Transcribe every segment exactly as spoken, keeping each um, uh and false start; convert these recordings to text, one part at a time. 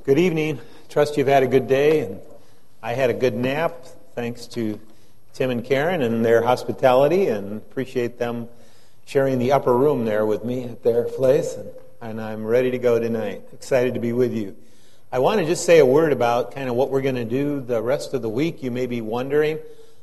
Good evening. Trust you've had a good day, and I had a good nap, thanks to Tim and Karen and their hospitality, and appreciate them sharing the upper room there with me at their place, and, and I'm ready to go tonight. Excited to be with you. I want to just say a word about kind of what we're going to do the rest of the week. You may be wondering.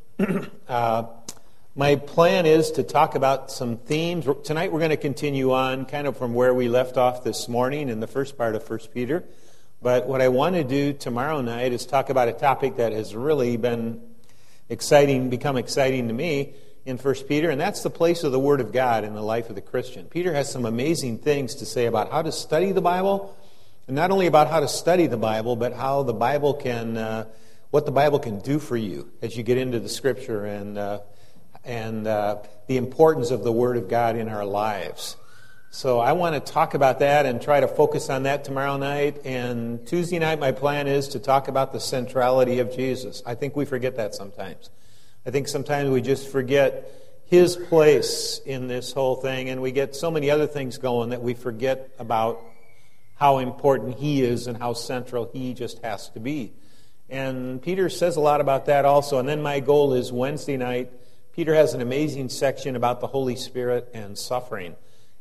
uh, my plan is to talk about some themes. Tonight we're going to continue on kind of from where we left off this morning in the first part of First Peter. But what I want to do tomorrow night is talk about a topic that has really been exciting, become exciting to me in First Peter, and that's the place of the Word of God in the life of the Christian. Peter has some amazing things to say about how to study the Bible, and not only about how to study the Bible, but how the Bible can, uh, what the Bible can do for you as you get into the Scripture, and uh, and uh, the importance of the Word of God in our lives. So I want to talk about that and try to focus on that tomorrow night. And Tuesday night, my plan is to talk about the centrality of Jesus. I think we forget that sometimes. I think sometimes we just forget His place in this whole thing, and we get so many other things going that we forget about how important He is and how central He just has to be. And Peter says a lot about that also. And then my goal is Wednesday night, Peter has an amazing section about the Holy Spirit and suffering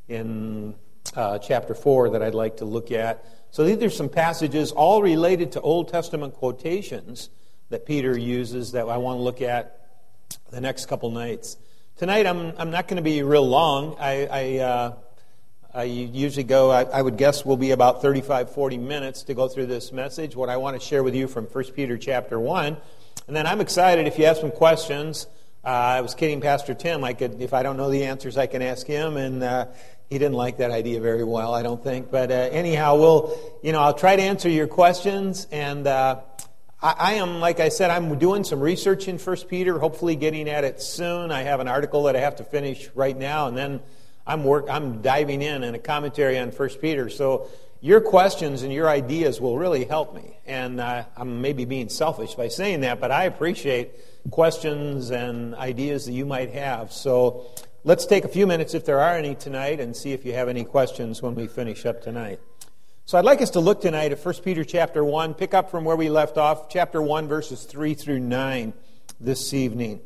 in uh, chapter four that I'd like to look at. So these are some passages all related to Old Testament quotations that Peter uses that I want to look at the next couple nights. Tonight I'm I'm not going to be real long. I I, uh, I usually go, I, I would guess will be about thirty-five, forty minutes to go through this message, what I want to share with you from First Peter chapter one. And then I'm excited if you have some questions. Uh, I was kidding Pastor Tim. I could, if I don't know the answers, I can ask him, and uh, he didn't like that idea very well, I don't think. But uh, anyhow, we'll, you know, I'll try to answer your questions. And uh, I, I am, like I said, I'm doing some research in First Peter. Hopefully, getting at it soon. I have an article that I have to finish right now, and then I'm work. I'm diving in in a commentary on First Peter. So your questions and your ideas will really help me. And uh, I'm maybe being selfish by saying that, but I appreciate questions and ideas that you might have. So let's take a few minutes, if there are any tonight, and see if you have any questions when we finish up tonight. So I'd like us to look tonight at First Peter chapter one, pick up from where we left off, chapter one, verses three through nine this evening.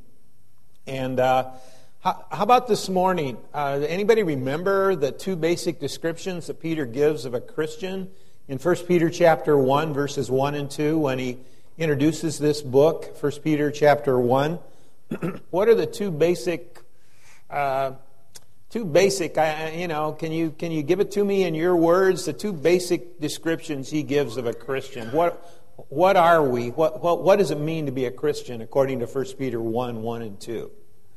And uh, how, how about this morning? Uh, anybody remember the two basic descriptions that Peter gives of a Christian in First Peter chapter one, verses one and two, when he introduces this book, First Peter chapter one? What are the two basic, uh, two basic, uh, you know, can you can you give it to me in your words, the two basic descriptions he gives of a Christian? What what are we? What what, what does it mean to be a Christian according to First Peter one, one and two?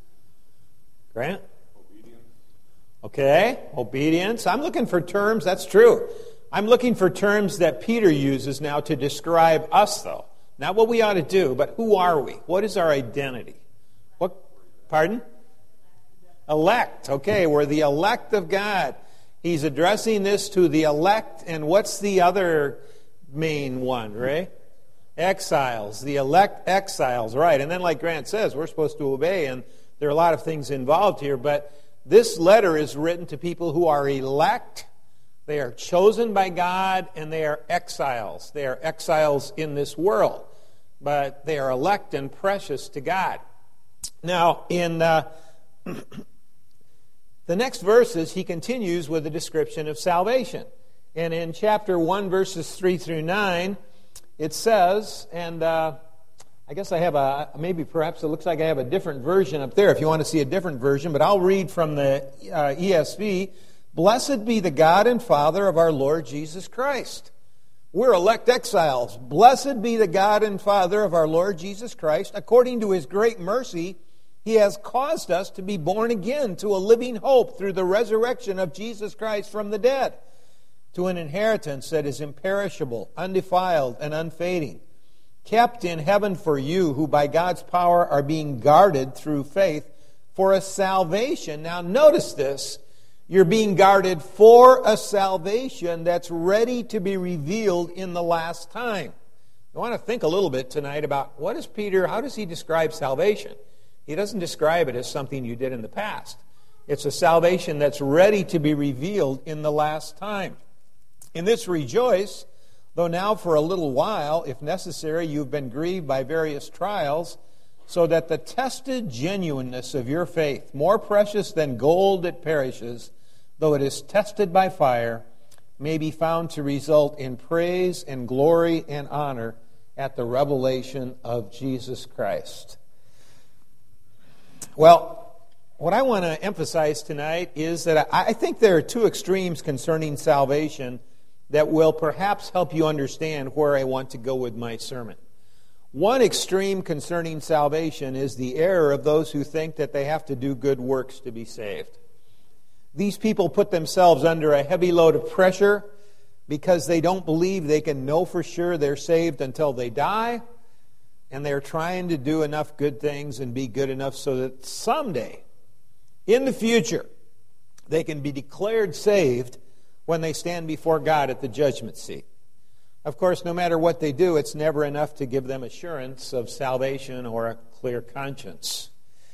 Grant? Obedience. Okay, obedience. I'm looking for terms, that's true. I'm looking for terms that Peter uses now to describe us, though. Not what we ought to do, but who are we? What is our identity? What? Pardon? Elect. Okay, we're the elect of God. He's addressing this to the elect, and what's the other main one, Ray? Exiles. The elect exiles, right. And then like Grant says, we're supposed to obey, and there are a lot of things involved here, but this letter is written to people who are elect. They are chosen by God, and they are exiles. They are exiles in this world, but they are elect and precious to God. Now, in uh, the next verses, he continues with a description of salvation. And in chapter one, verses three through nine, it says, and uh, I guess I have a, maybe perhaps it looks like I have a different version up there if you want to see a different version, but I'll read from the uh, E S V. Blessed be the God and Father of our Lord Jesus Christ. We're elect exiles. Blessed be the God and Father of our Lord Jesus Christ. According to His great mercy, He has caused us to be born again to a living hope through the resurrection of Jesus Christ from the dead, to an inheritance that is imperishable, undefiled, and unfading, kept in heaven for you, who by God's power are being guarded through faith for a salvation. Now notice this. You're being guarded for a salvation that's ready to be revealed in the last time. I want to think a little bit tonight about what is Peter, how does he describe salvation? He doesn't describe it as something you did in the past. It's a salvation that's ready to be revealed in the last time. In this rejoice, Though now for a little while, if necessary, you've been grieved by various trials, so that the tested genuineness of your faith, more precious than gold that perishes, though it is tested by fire, may be found to result in praise and glory and honor at the revelation of Jesus Christ. Well, what I want to emphasize tonight is that I think there are two extremes concerning salvation that will perhaps help you understand where I want to go with my sermon. One extreme concerning salvation is the error of those who think that they have to do good works to be saved. These people put themselves under a heavy load of pressure because they don't believe they can know for sure they're saved until they die, and they're trying to do enough good things and be good enough so that someday, in the future, they can be declared saved when they stand before God at the judgment seat. Of course, no matter what they do, it's never enough to give them assurance of salvation or a clear conscience.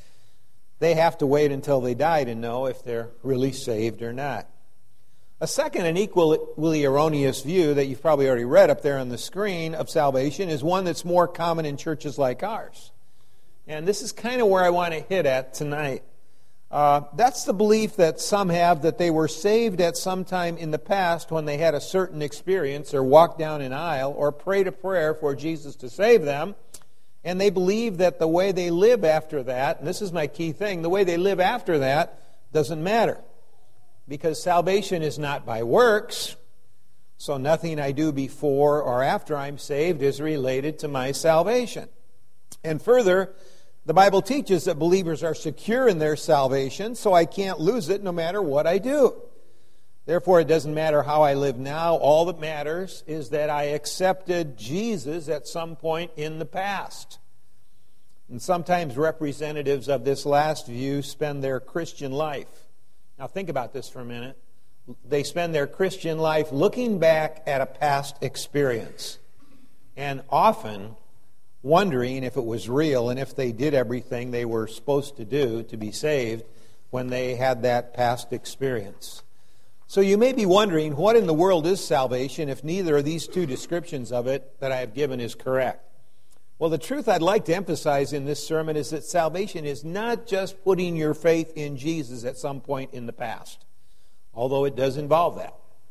They have to wait until they die to know if they're really saved or not. A second and equally erroneous view that you've probably already read up there on the screen of salvation is one that's more common in churches like ours. And this is kind of where I want to hit at tonight. Uh, that's the belief that some have that they were saved at some time in the past when they had a certain experience or walked down an aisle or prayed a prayer for Jesus to save them. And they believe that the way they live after that, and this is my key thing, the way they live after that doesn't matter. Because salvation is not by works, so nothing I do before or after I'm saved is related to my salvation. And further, the Bible teaches that believers are secure in their salvation, so I can't lose it no matter what I do. Therefore, it doesn't matter how I live now. All that matters is that I accepted Jesus at some point in the past. And sometimes representatives of this last view spend their Christian life. Now think about this for a minute. They spend their Christian life looking back at a past experience and often wondering if it was real and if they did everything they were supposed to do to be saved when they had that past experience. So you may be wondering, what in the world is salvation if neither of these two descriptions of it that I have given is correct? Well, the truth I'd like to emphasize in this sermon is that salvation is not just putting your faith in Jesus at some point in the past, although it does involve that.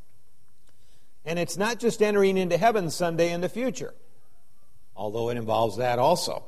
And it's not just entering into heaven someday in the future, although it involves that also.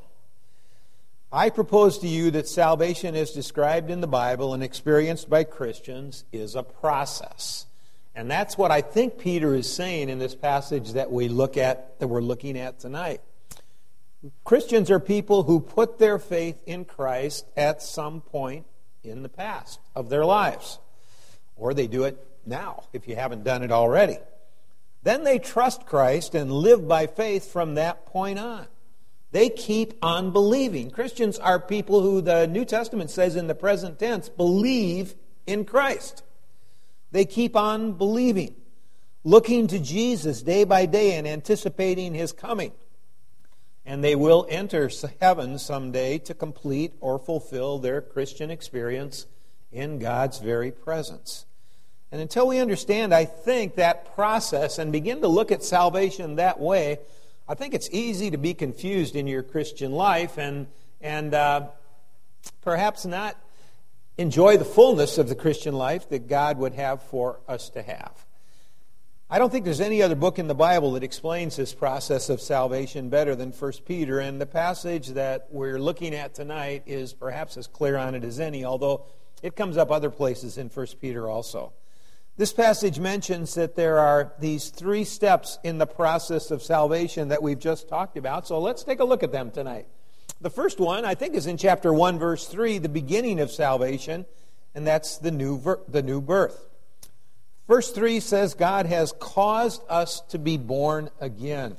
I propose to you that salvation as described in the Bible and experienced by Christians is a process. And that's what I think Peter is saying in this passage that we look at, that we're looking at tonight. Christians are people who put their faith in Christ at some point in the past of their lives. Or they do it now, if you haven't done it already. Then they trust Christ and live by faith from that point on. They keep on believing. Christians are people who the New Testament says in the present tense believe in Christ. They keep on believing, looking to Jesus day by day and anticipating His coming. And they will enter heaven someday to complete or fulfill their Christian experience in God's very presence. And until we understand, I think, that process and begin to look at salvation that way, I think it's easy to be confused in your Christian life and, and uh, perhaps not enjoy the fullness of the Christian life that God would have for us to have. I don't think there's any other book in the Bible that explains this process of salvation better than First Peter, and the passage that we're looking at tonight is perhaps as clear on it as any, although it comes up other places in First Peter also. This passage mentions that there are these three steps in the process of salvation that we've just talked about, so let's take a look at them tonight. The first one, I think, is in chapter one, verse three, the beginning of salvation, and that's the new ver- the new birth. Verse three says, God has caused us to be born again.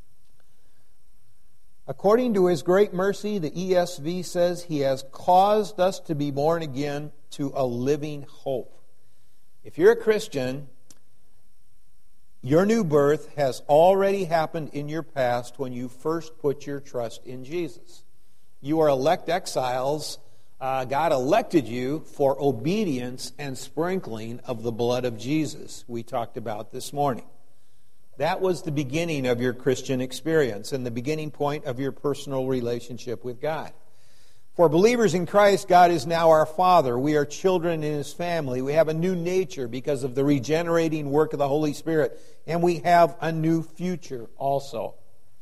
According to His great mercy, the E S V says, He has caused us to be born again to a living hope. If you're a Christian, your new birth has already happened in your past when you first put your trust in Jesus. You are elect exiles. Uh, God elected you for obedience and sprinkling of the blood of Jesus we talked about this morning. That was the beginning of your Christian experience and the beginning point of your personal relationship with God. For believers in Christ, God is now our Father. We are children in His family. We have a new nature because of the regenerating work of the Holy Spirit. And we have a new future also.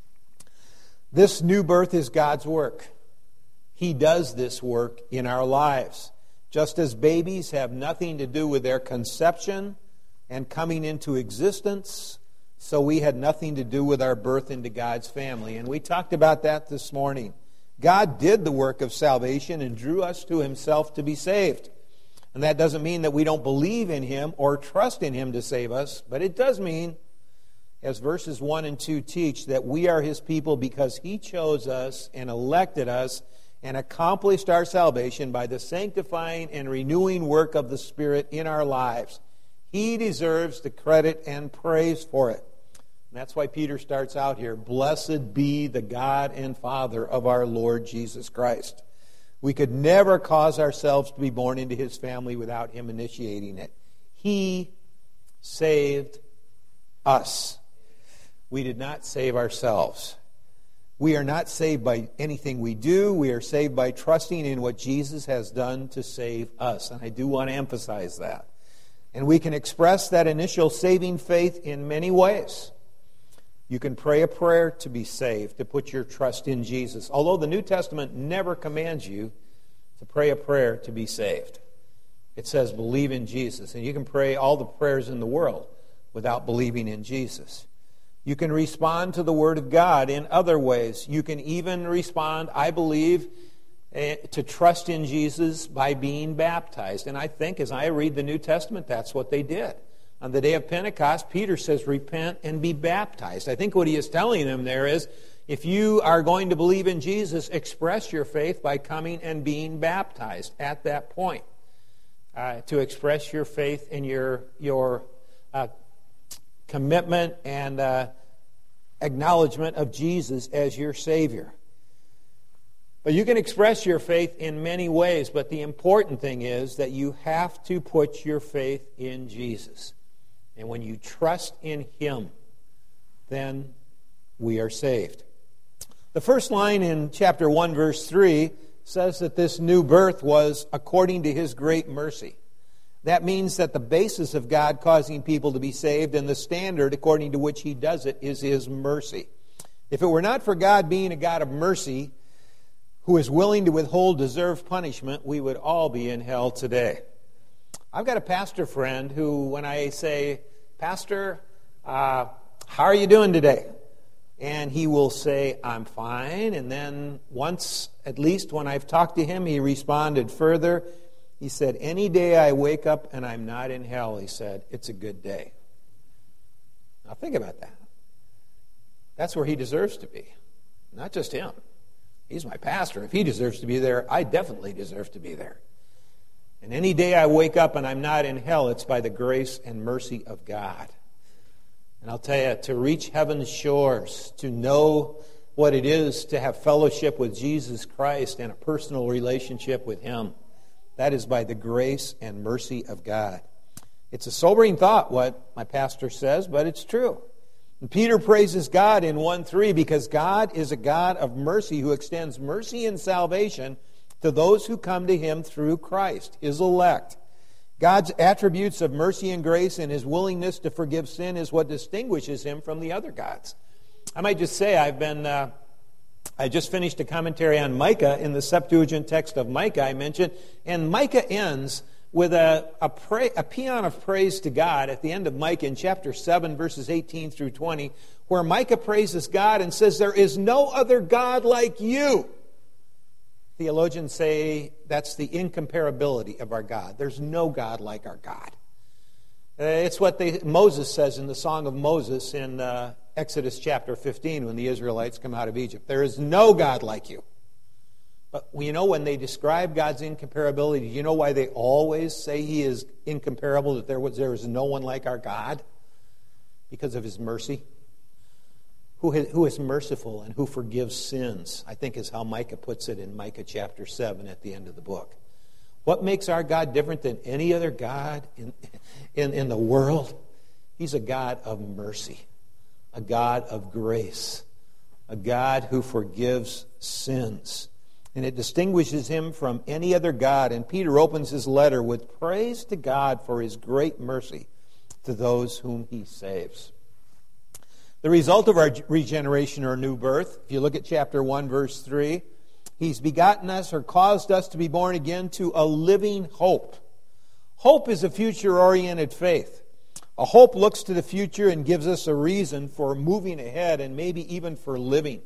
This new birth is God's work. He does this work in our lives. Just as babies have nothing to do with their conception and coming into existence, so we had nothing to do with our birth into God's family. And we talked about that this morning. God did the work of salvation and drew us to Himself to be saved. And that doesn't mean that we don't believe in Him or trust in Him to save us, but it does mean, as verses one and two teach, that we are His people because He chose us and elected us and accomplished our salvation by the sanctifying and renewing work of the Spirit in our lives. He deserves the credit and praise for it. And that's why Peter starts out here, "Blessed be the God and Father of our Lord Jesus Christ." We could never cause ourselves to be born into His family without Him initiating it. He saved us. We did not save ourselves. We are not saved by anything we do. We are saved by trusting in what Jesus has done to save us. And I do want to emphasize that. And we can express that initial saving faith in many ways. You can pray a prayer to be saved, to put your trust in Jesus. Although the New Testament never commands you to pray a prayer to be saved. It says believe in Jesus. And you can pray all the prayers in the world without believing in Jesus. You can respond to the Word of God in other ways. You can even respond, I believe, to trust in Jesus by being baptized. And I think as I read the New Testament, that's what they did. On the day of Pentecost, Peter says, repent and be baptized. I think what he is telling them there is, if you are going to believe in Jesus, express your faith by coming and being baptized at that point. Uh, to express your faith and your, your uh, commitment and uh, acknowledgement of Jesus as your Savior. But you can express your faith in many ways, but the important thing is that you have to put your faith in Jesus. And when you trust in Him, then we are saved. The first line in chapter one, verse three, says that this new birth was according to His great mercy. That means that the basis of God causing people to be saved and the standard according to which He does it is His mercy. If it were not for God being a God of mercy, who is willing to withhold deserved punishment, we would all be in hell today. I've got a pastor friend who, when I say, Pastor, uh, how are you doing today? And he will say, I'm fine. And then once, at least when I've talked to him, he responded further. He said, any day I wake up and I'm not in hell, he said, it's a good day. Now think about that. That's where he deserves to be. Not just him. He's my pastor. If he deserves to be there, I definitely deserve to be there. And any day I wake up and I'm not in hell, it's by the grace and mercy of God. And I'll tell you, to reach heaven's shores, to know what it is to have fellowship with Jesus Christ and a personal relationship with Him, that is by the grace and mercy of God. It's a sobering thought, what my pastor says, but it's true. And Peter praises God in one three because God is a God of mercy who extends mercy and salvation to those who come to Him through Christ, His elect. God's attributes of mercy and grace and His willingness to forgive sin is what distinguishes Him from the other gods. I might just say I've been, uh, I just finished a commentary on Micah in the Septuagint text of Micah I mentioned, and Micah ends with a, a, pray, a paean of praise to God at the end of Micah in chapter seven, verses eighteen through twenty, where Micah praises God and says, there is no other God like you. Theologians say that's the incomparability of our God. There's no God like our God. Uh, it's what they, Moses says in the Song of Moses in uh, Exodus chapter fifteen when the Israelites come out of Egypt. There is no God like you. But you know, when they describe God's incomparability, you know why they always say He is incomparable, that there was there is no one like our God? Because of His mercy. Who, has, who is merciful and who forgives sins, I think is how Micah puts it in Micah chapter seven at the end of the book. What makes our God different than any other God in, in, in the world? He's a God of mercy. a God of grace, a God who forgives sins. And it distinguishes him from any other God. And Peter opens his letter with praise to God for his great mercy to those whom he saves. The result of our regeneration or new birth, if you look at chapter one, verse three, he's begotten us or caused us to be born again to a living hope. Hope is a future-oriented faith. A hope looks to the future and gives us a reason for moving ahead and maybe even for living.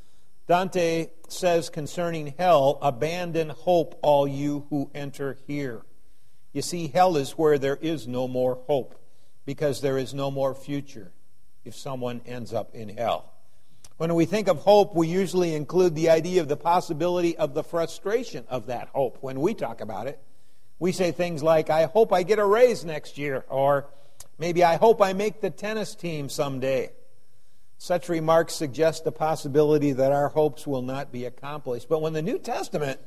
Dante says concerning hell, "Abandon hope, all you who enter here." You see, hell is where there is no more hope because there is no more future if someone ends up in hell. When we think of hope, we usually include the idea of the possibility of the frustration of that hope. When we talk about it, we say things like, "I hope I get a raise next year," or maybe, "I hope I make the tennis team someday." Such remarks suggest the possibility that our hopes will not be accomplished. But when the New Testament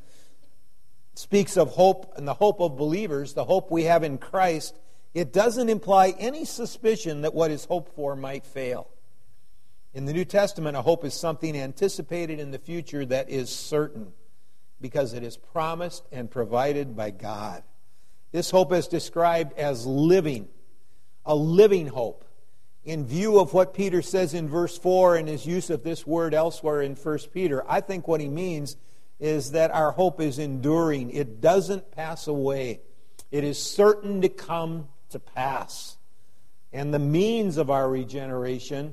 speaks of hope and the hope of believers, the hope we have in Christ, it doesn't imply any suspicion that what is hoped for might fail. In the New Testament, a hope is something anticipated in the future that is certain because it is promised and provided by God. This hope is described as living, a living hope. In view of what Peter says in verse four and his use of this word elsewhere in First Peter, I think what he means is that our hope is enduring. It doesn't pass away. It is certain to come to pass. And the means of our regeneration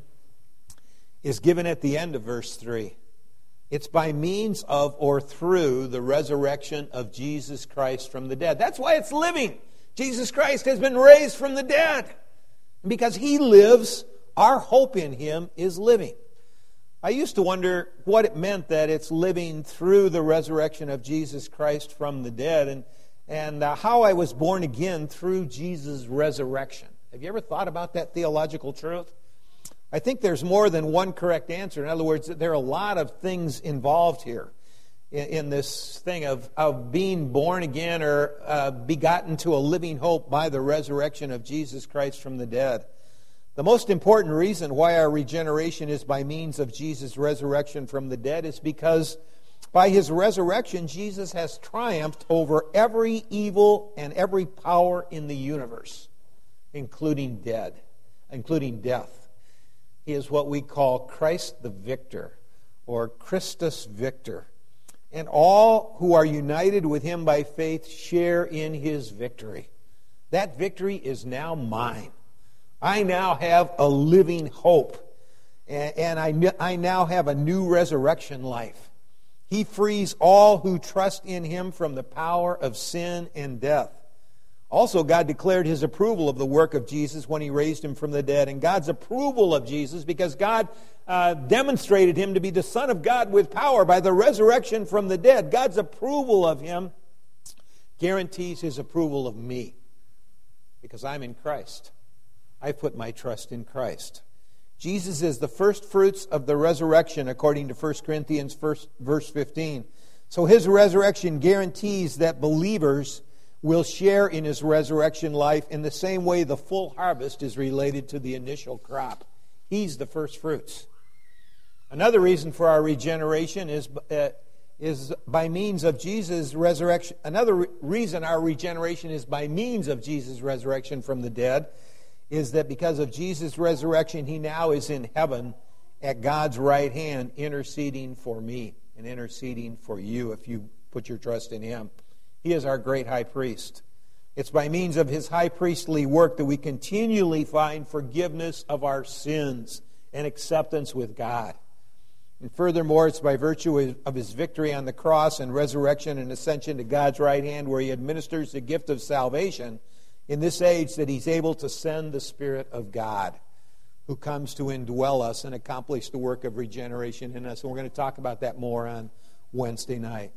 is given at the end of verse three. It's by means of or through the resurrection of Jesus Christ from the dead. That's why it's living. Jesus Christ has been raised from the dead. Because he lives, our hope in him is living. I used to wonder what it meant that it's living through the resurrection of Jesus Christ from the dead, and, and uh, how I was born again through Jesus' resurrection. Have you ever thought about that theological truth? I think there's more than one correct answer. In other words, there are a lot of things involved here in, in this thing of, of being born again or uh, begotten to a living hope by the resurrection of Jesus Christ from the dead. The most important reason why our regeneration is by means of Jesus' resurrection from the dead is because by his resurrection, Jesus has triumphed over every evil and every power in the universe, including dead, including death. He is what we call Christ the Victor, or Christus Victor. And all who are united with him by faith share in his victory. That victory is now mine. I now have a living hope. And I, I now have a new resurrection life. He frees all who trust in him from the power of sin and death. Also, God declared his approval of the work of Jesus when he raised him from the dead. And God's approval of Jesus, because God uh, demonstrated him to be the Son of God with power by the resurrection from the dead. God's approval of him guarantees his approval of me, because I'm in Christ. I put my trust in Christ. Jesus is the first fruits of the resurrection, according to First Corinthians verse fifteen. So his resurrection guarantees that believers will share in his resurrection life in the same way the full harvest is related to the initial crop. He's the first fruits. Another reason for our regeneration is, uh, is by means of Jesus' resurrection. Another re- reason our regeneration is by means of Jesus' resurrection from the dead is that because of Jesus' resurrection, he now is in heaven at God's right hand, interceding for me and interceding for you if you put your trust in him. He is our great high priest. It's by means of his high priestly work that we continually find forgiveness of our sins and acceptance with God. And furthermore, it's by virtue of his victory on the cross and resurrection and ascension to God's right hand, where he administers the gift of salvation in this age, that he's able to send the Spirit of God, who comes to indwell us and accomplish the work of regeneration in us. And we're going to talk about that more on Wednesday night.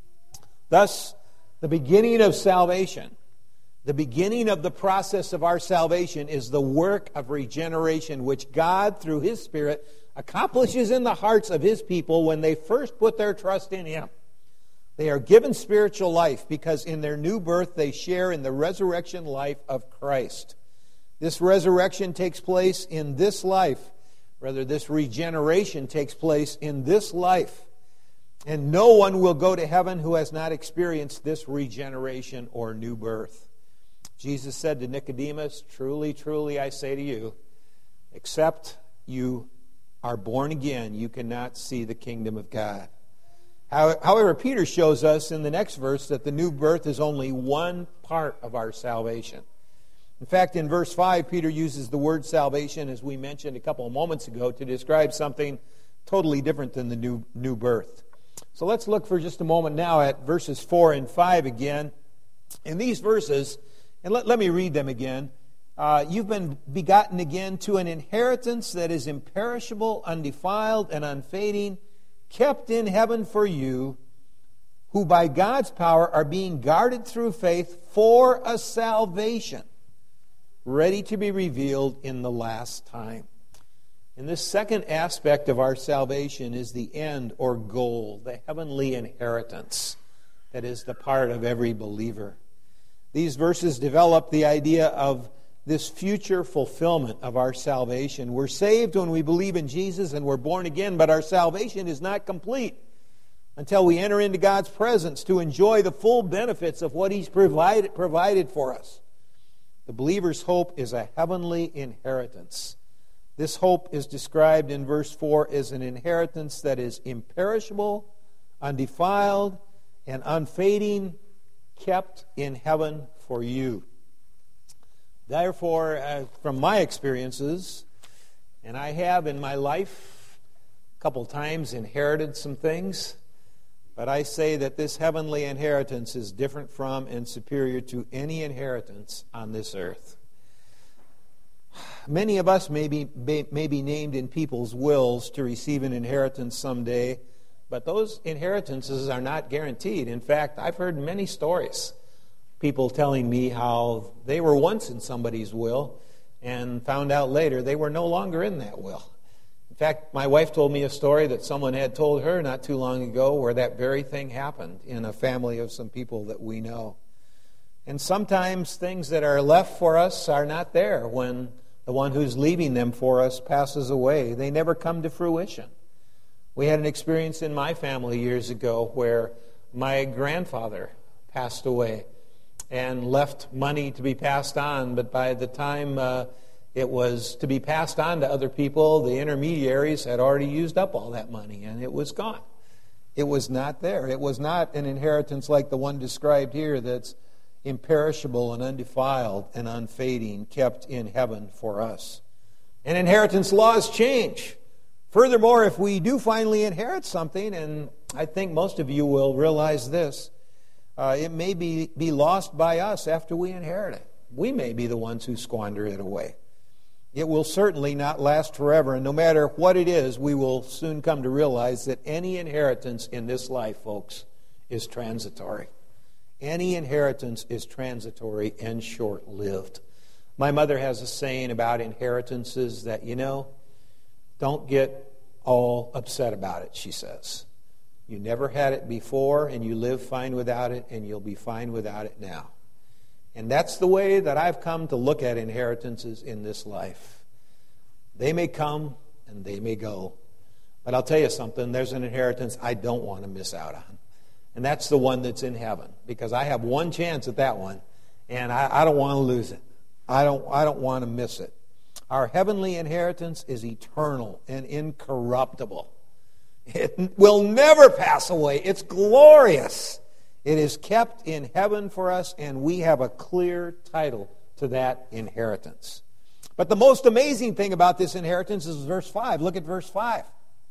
Thus, the beginning of salvation, the beginning of the process of our salvation is the work of regeneration, which God, through his Spirit, accomplishes in the hearts of his people when they first put their trust in him. They are given spiritual life because in their new birth they share in the resurrection life of Christ. This resurrection takes place in this life Rather, this regeneration takes place in this life. And no one will go to heaven who has not experienced this regeneration or new birth. Jesus said to Nicodemus, "Truly, truly, I say to you, except you are born again, you cannot see the kingdom of God." However, Peter shows us in the next verse that the new birth is only one part of our salvation. In fact, in verse five, Peter uses the word salvation, as we mentioned a couple of moments ago, to describe something totally different than the new, new birth. So let's look for just a moment now at verses four and five again. In these verses, and let, let me read them again. Uh, You've been begotten again to an inheritance that is imperishable, undefiled, and unfading, kept in heaven for you, who by God's power are being guarded through faith for a salvation, ready to be revealed in the last time. And this second aspect of our salvation is the end or goal, the heavenly inheritance that is the part of every believer. These verses develop the idea of this future fulfillment of our salvation. We're saved when we believe in Jesus and we're born again, but our salvation is not complete until we enter into God's presence to enjoy the full benefits of what He's provided, provided for us. The believer's hope is a heavenly inheritance. This hope is described in verse four as an inheritance that is imperishable, undefiled, and unfading, kept in heaven for you. Therefore, uh, from my experiences, and I have in my life a couple times inherited some things, but I say that this heavenly inheritance is different from and superior to any inheritance on this earth. Many of us may be, may be named in people's wills to receive an inheritance someday, but those inheritances are not guaranteed. In fact, I've heard many stories. People telling me how they were once in somebody's will and found out later they were no longer in that will. In fact, my wife told me a story that someone had told her not too long ago where that very thing happened in a family of some people that we know. And sometimes things that are left for us are not there when the one who's leaving them for us passes away. They never come to fruition. We had an experience in my family years ago where my grandfather passed away and left money to be passed on, but by the time uh, it was to be passed on to other people, the intermediaries had already used up all that money, and it was gone. It was not there. It was not an inheritance like the one described here that's imperishable and undefiled and unfading, kept in heaven for us. And inheritance laws change. Furthermore, if we do finally inherit something, and I think most of you will realize this, Uh, it may be, be lost by us after we inherit it. We may be the ones who squander it away. It will certainly not last forever, and no matter what it is, we will soon come to realize that any inheritance in this life, folks, is transitory. Any inheritance is transitory and short-lived. My mother has a saying about inheritances that, you know, don't get all upset about it, she says. You never had it before, and you live fine without it, and you'll be fine without it now. And that's the way that I've come to look at inheritances in this life. They may come, and they may go. But I'll tell you something, there's an inheritance I don't want to miss out on. And that's the one that's in heaven, because I have one chance at that one, and I, I don't want to lose it. I don't, I don't want to miss it. Our heavenly inheritance is eternal and incorruptible. It will never pass away. It's glorious. It is kept in heaven for us, and we have a clear title to that inheritance. But the most amazing thing about this inheritance is verse five. Look at verse five.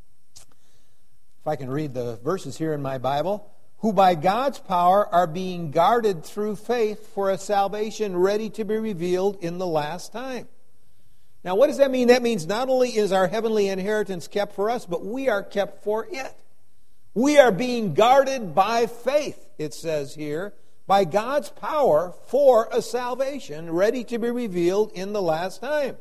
If I can read the verses here in my Bible. Who by God's power are being guarded through faith for a salvation ready to be revealed in the last time. Now, what does that mean? That means not only is our heavenly inheritance kept for us, but we are kept for it. We are being guarded by faith, it says here, by God's power for a salvation ready to be revealed in the last time.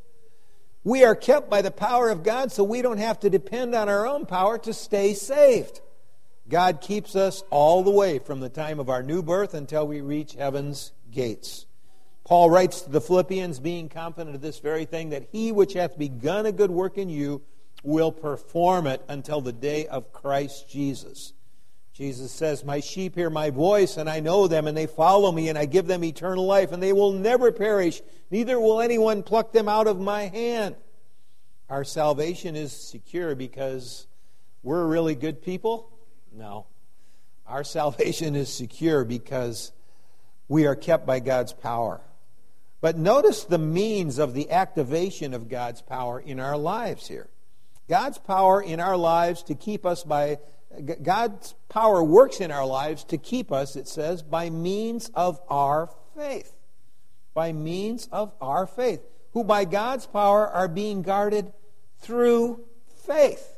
We are kept by the power of God so we don't have to depend on our own power to stay saved. God keeps us all the way from the time of our new birth until we reach heaven's gates. Paul writes to the Philippians, being confident of this very thing, that he which hath begun a good work in you will perform it until the day of Christ Jesus. Jesus says, my sheep hear my voice, and I know them, and they follow me, and I give them eternal life, and they will never perish, neither will anyone pluck them out of my hand. Our salvation is secure because we're really good people? No. Our salvation is secure because we are kept by God's power. But notice the means of the activation of God's power in our lives here. God's power in our lives to keep us by, God's power works in our lives to keep us, it says, by means of our faith. By means of our faith. Who by God's power are being guarded through faith.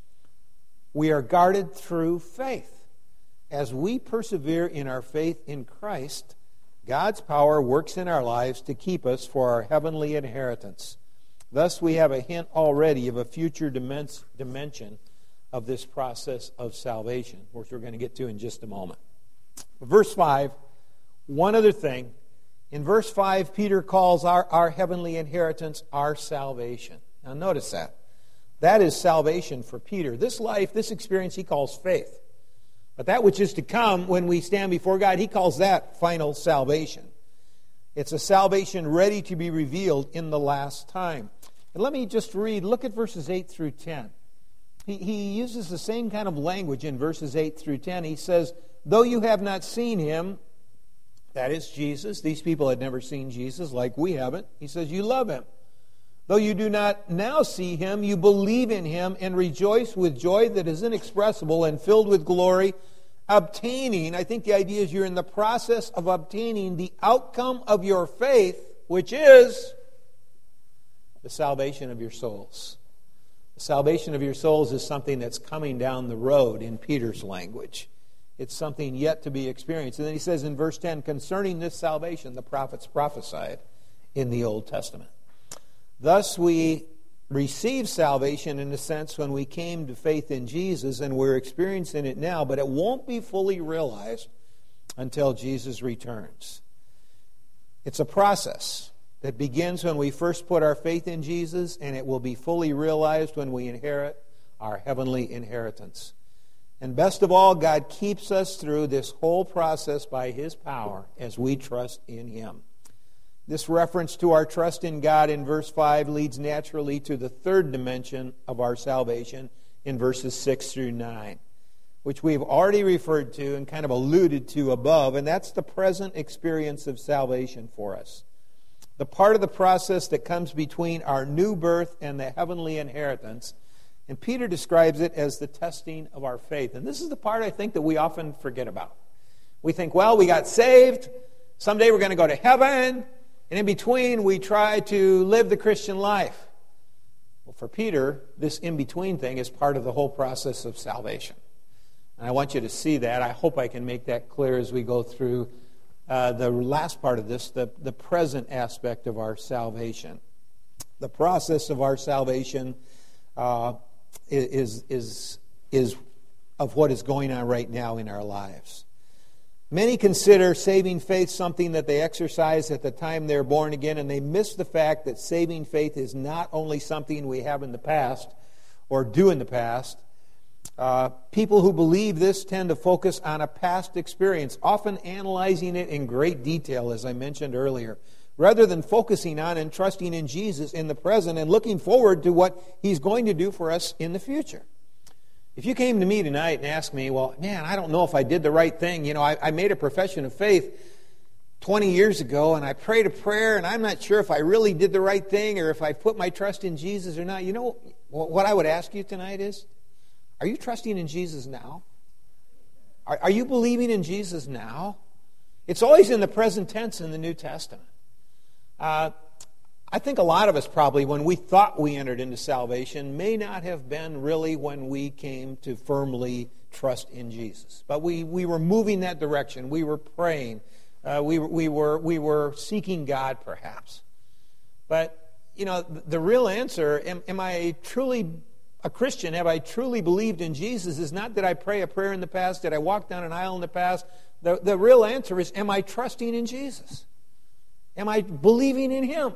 We are guarded through faith. As we persevere in our faith in Christ, God's power works in our lives to keep us for our heavenly inheritance. Thus, we have a hint already of a future dimension of this process of salvation, which we're going to get to in just a moment. Verse five, one other thing. In verse five, Peter calls our, our heavenly inheritance our salvation. Now, notice that. That is salvation for Peter. This life, this experience, he calls faith. But that which is to come when we stand before God, he calls that final salvation. It's a salvation ready to be revealed in the last time. And let me just read, look at verses eight through ten. He, he uses the same kind of language in verses eight through ten. He says, though you have not seen him, that is Jesus. These people had never seen Jesus like we haven't. He says, you love him. Though you do not now see him, you believe in him and rejoice with joy that is inexpressible and filled with glory, obtaining, I think the idea is you're in the process of obtaining the outcome of your faith, which is the salvation of your souls. The salvation of your souls is something that's coming down the road in Peter's language. It's something yet to be experienced. And then he says in verse ten, concerning this salvation, the prophets prophesied in the Old Testament. Thus we receive salvation in a sense when we came to faith in Jesus, and we're experiencing it now, but it won't be fully realized until Jesus returns. It's a process that begins when we first put our faith in Jesus, and it will be fully realized when we inherit our heavenly inheritance. And best of all, God keeps us through this whole process by his power as we trust in him. This reference to our trust in God in verse five leads naturally to the third dimension of our salvation in verses six through nine, which we've already referred to and kind of alluded to above, and that's the present experience of salvation for us. The part of the process that comes between our new birth and the heavenly inheritance, and Peter describes it as the testing of our faith. And this is the part I think that we often forget about. We think, well, we got saved, someday we're going to go to heaven, and in between, we try to live the Christian life. Well, for Peter, this in-between thing is part of the whole process of salvation. And I want you to see that. I hope I can make that clear as we go through uh, the last part of this, the, the present aspect of our salvation. The process of our salvation uh, is, is, is of what is going on right now in our lives. Many consider saving faith something that they exercise at the time they're born again, and they miss the fact that saving faith is not only something we have in the past or do in the past. Uh, people who believe this tend to focus on a past experience, often analyzing it in great detail, as I mentioned earlier, rather than focusing on and trusting in Jesus in the present and looking forward to what he's going to do for us in the future. If you came to me tonight and asked me, well, man, I don't know if I did the right thing. You know, I, I made a profession of faith twenty years ago, and I prayed a prayer, and I'm not sure if I really did the right thing or if I put my trust in Jesus or not. You know, what I would ask you tonight is, are you trusting in Jesus now? Are, are you believing in Jesus now? It's always in the present tense in the New Testament. Uh, I think a lot of us probably, when we thought we entered into salvation, may not have been really when we came to firmly trust in Jesus. But we, we were moving that direction. We were praying. Uh, we, we, were, we were seeking God, perhaps. But, you know, the, the real answer, am, am I truly a Christian? Have I truly believed in Jesus? Is not that I pray a prayer in the past, did I walk down an aisle in the past. The, the real answer is, am I trusting in Jesus? Am I believing in Him?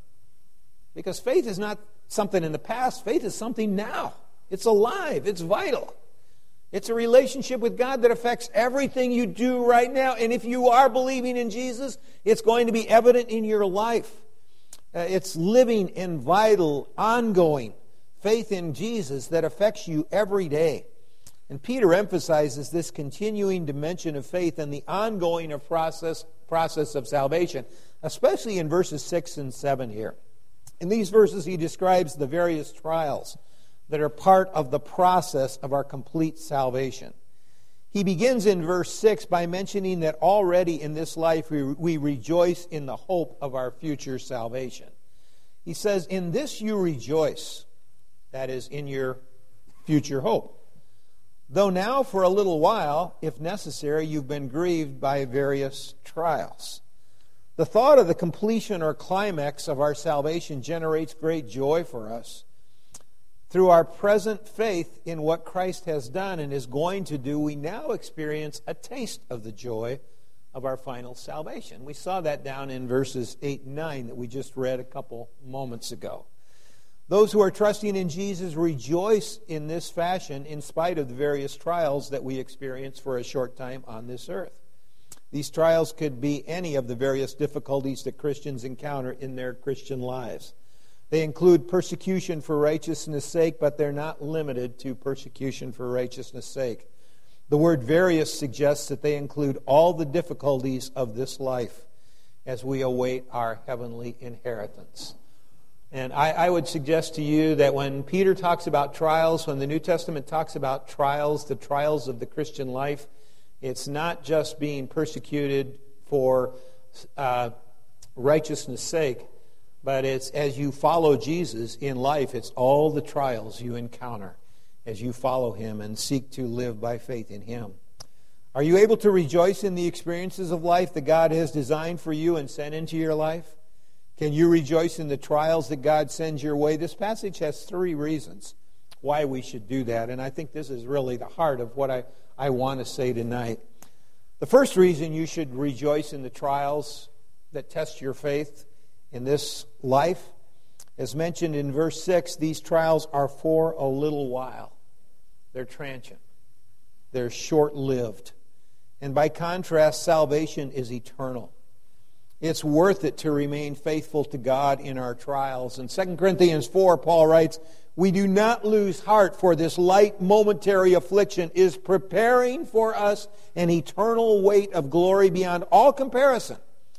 Because faith is not something in the past. Faith is something now. It's alive. It's vital. It's a relationship with God that affects everything you do right now. And if you are believing in Jesus, it's going to be evident in your life. Uh, it's living and vital, ongoing faith in Jesus that affects you every day. And Peter emphasizes this continuing dimension of faith and the ongoing of process, process of salvation, especially in verses six and seven here. In these verses, he describes the various trials that are part of the process of our complete salvation. He begins in verse six by mentioning that already in this life we, we rejoice in the hope of our future salvation. He says, "In this you rejoice," that is, in your future hope. "Though now for a little while, if necessary, you've been grieved by various trials." The thought of the completion or climax of our salvation generates great joy for us. Through our present faith in what Christ has done and is going to do, we now experience a taste of the joy of our final salvation. We saw that down in verses eight and nine that we just read a couple moments ago. Those who are trusting in Jesus rejoice in this fashion in spite of the various trials that we experience for a short time on this earth. These trials could be any of the various difficulties that Christians encounter in their Christian lives. They include persecution for righteousness' sake, but they're not limited to persecution for righteousness' sake. The word various suggests that they include all the difficulties of this life as we await our heavenly inheritance. And I, I would suggest to you that when Peter talks about trials, when the New Testament talks about trials, the trials of the Christian life, it's not just being persecuted for uh, righteousness' sake, but it's as you follow Jesus in life, it's all the trials you encounter as you follow Him and seek to live by faith in Him. Are you able to rejoice in the experiences of life that God has designed for you and sent into your life? Can you rejoice in the trials that God sends your way? This passage has three reasons why we should do that, and I think this is really the heart of what I, I want to say tonight. The first reason you should rejoice in the trials that test your faith in this life, as mentioned in verse six, these trials are for a little while. They're transient. They're short-lived. And by contrast, salvation is eternal. It's worth it to remain faithful to God in our trials. In Second Corinthians four, Paul writes, "We do not lose heart, for this light momentary affliction is preparing for us an eternal weight of glory beyond all comparison,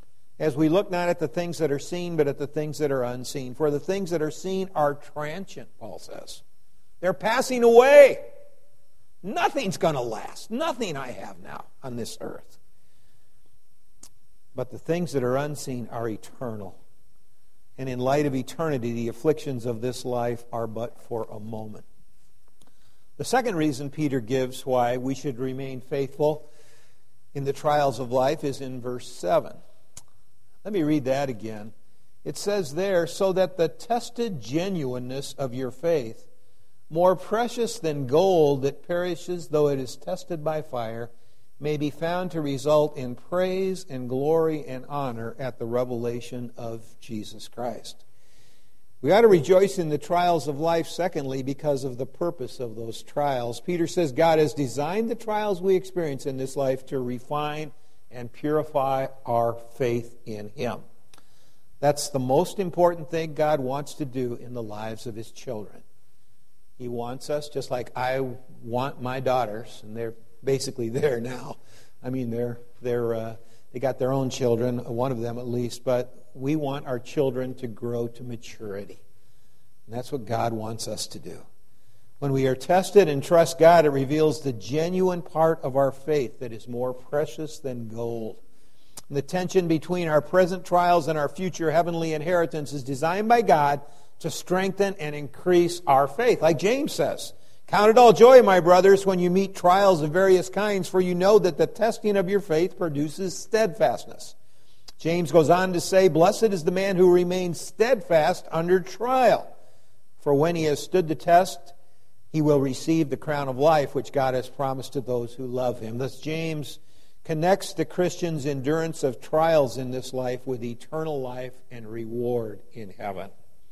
as we look not at the things that are seen, but at the things that are unseen. For the things that are seen are transient," Paul says. They're passing away. Nothing's going to last. Nothing I have now on this earth. But the things that are unseen are eternal. And in light of eternity, the afflictions of this life are but for a moment. The second reason Peter gives why we should remain faithful in the trials of life is in verse seven. Let me read that again. It says there, "So that the tested genuineness of your faith, more precious than gold that perishes though it is tested by fire, may be found to result in praise and glory and honor at the revelation of Jesus Christ." We ought to rejoice in the trials of life, secondly, because of the purpose of those trials. Peter says God has designed the trials we experience in this life to refine and purify our faith in Him. That's the most important thing God wants to do in the lives of His children. He wants us, just like I want my daughters, and they're basically there now. I mean, they're they're uh, they got their own children, one of them at least, but we want our children to grow to maturity. And that's what God wants us to do. When we are tested and trust God, it reveals the genuine part of our faith that is more precious than gold. And the tension between our present trials and our future heavenly inheritance is designed by God to strengthen and increase our faith. Like James says, "Count it all joy, my brothers, when you meet trials of various kinds, for you know that the testing of your faith produces steadfastness." James goes on to say, "Blessed is the man who remains steadfast under trial. For when he has stood the test, he will receive the crown of life which God has promised to those who love Him." Thus James connects the Christian's endurance of trials in this life with eternal life and reward in heaven.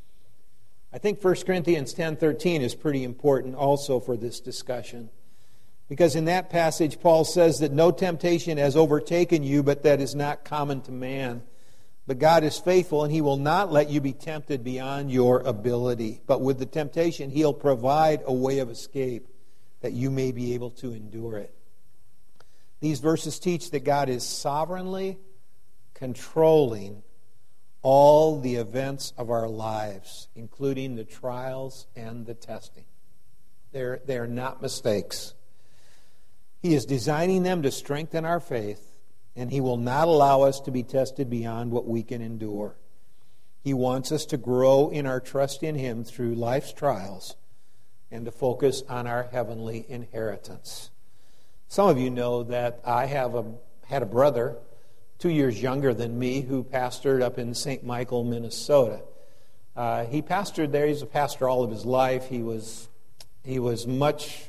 I think First Corinthians ten thirteen is pretty important also for this discussion. Because in that passage, Paul says that no temptation has overtaken you, but that is not common to man. But God is faithful, and He will not let you be tempted beyond your ability. But with the temptation, He'll provide a way of escape that you may be able to endure it. These verses teach that God is sovereignly controlling all the events of our lives, including the trials and the testing. They're, they're not mistakes. He is designing them to strengthen our faith, and He will not allow us to be tested beyond what we can endure. He wants us to grow in our trust in Him through life's trials and to focus on our heavenly inheritance. Some of you know that I have a, had a brother two years younger than me who pastored up in Saint Michael, Minnesota. Uh, he pastored there. He was a pastor all of his life. He was he was much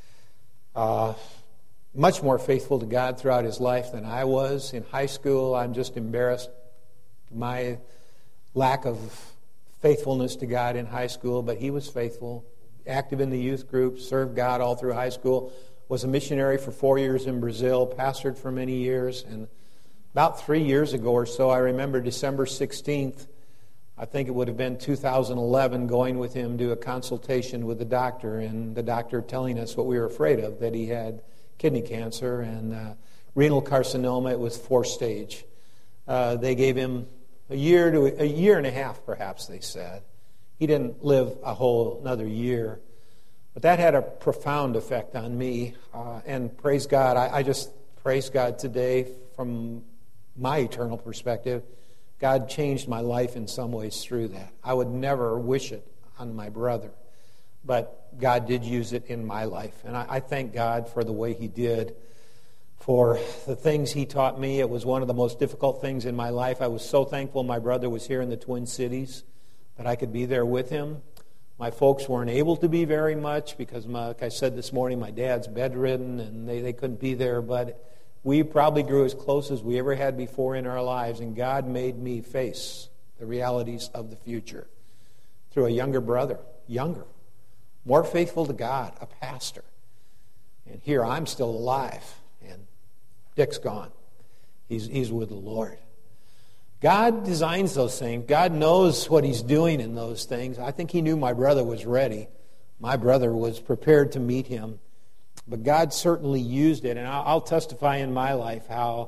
uh, much more faithful to God throughout his life than I was. In high school, I'm just embarrassed my lack of faithfulness to God in high school, but he was faithful, active in the youth group, served God all through high school, was a missionary for four years in Brazil, pastored for many years, and about three years ago or so, I remember December sixteenth, I think it would have been two thousand eleven, going with him to a consultation with the doctor, and the doctor telling us what we were afraid of, that he had kidney cancer and uh, renal carcinoma. It was fourth stage. Uh, they gave him a year to a year and a half, perhaps, they said. He didn't live a whole another year. But that had a profound effect on me. Uh, and praise God, I, I just praise God today from my eternal perspective. God changed my life in some ways through that. I would never wish it on my brother, but God did use it in my life. And I, I thank God for the way He did, for the things He taught me. It was one of the most difficult things in my life. I was so thankful my brother was here in the Twin Cities, that I could be there with him. My folks weren't able to be very much because, my, like I said this morning, my dad's bedridden and they, they couldn't be there, but we probably grew as close as we ever had before in our lives, and God made me face the realities of the future through a younger brother, younger, more faithful to God, a pastor. And here I'm still alive, and Dick's gone. He's, he's with the Lord. God designs those things. God knows what He's doing in those things. I think He knew my brother was ready. My brother was prepared to meet Him. But God certainly used it. And I'll testify in my life how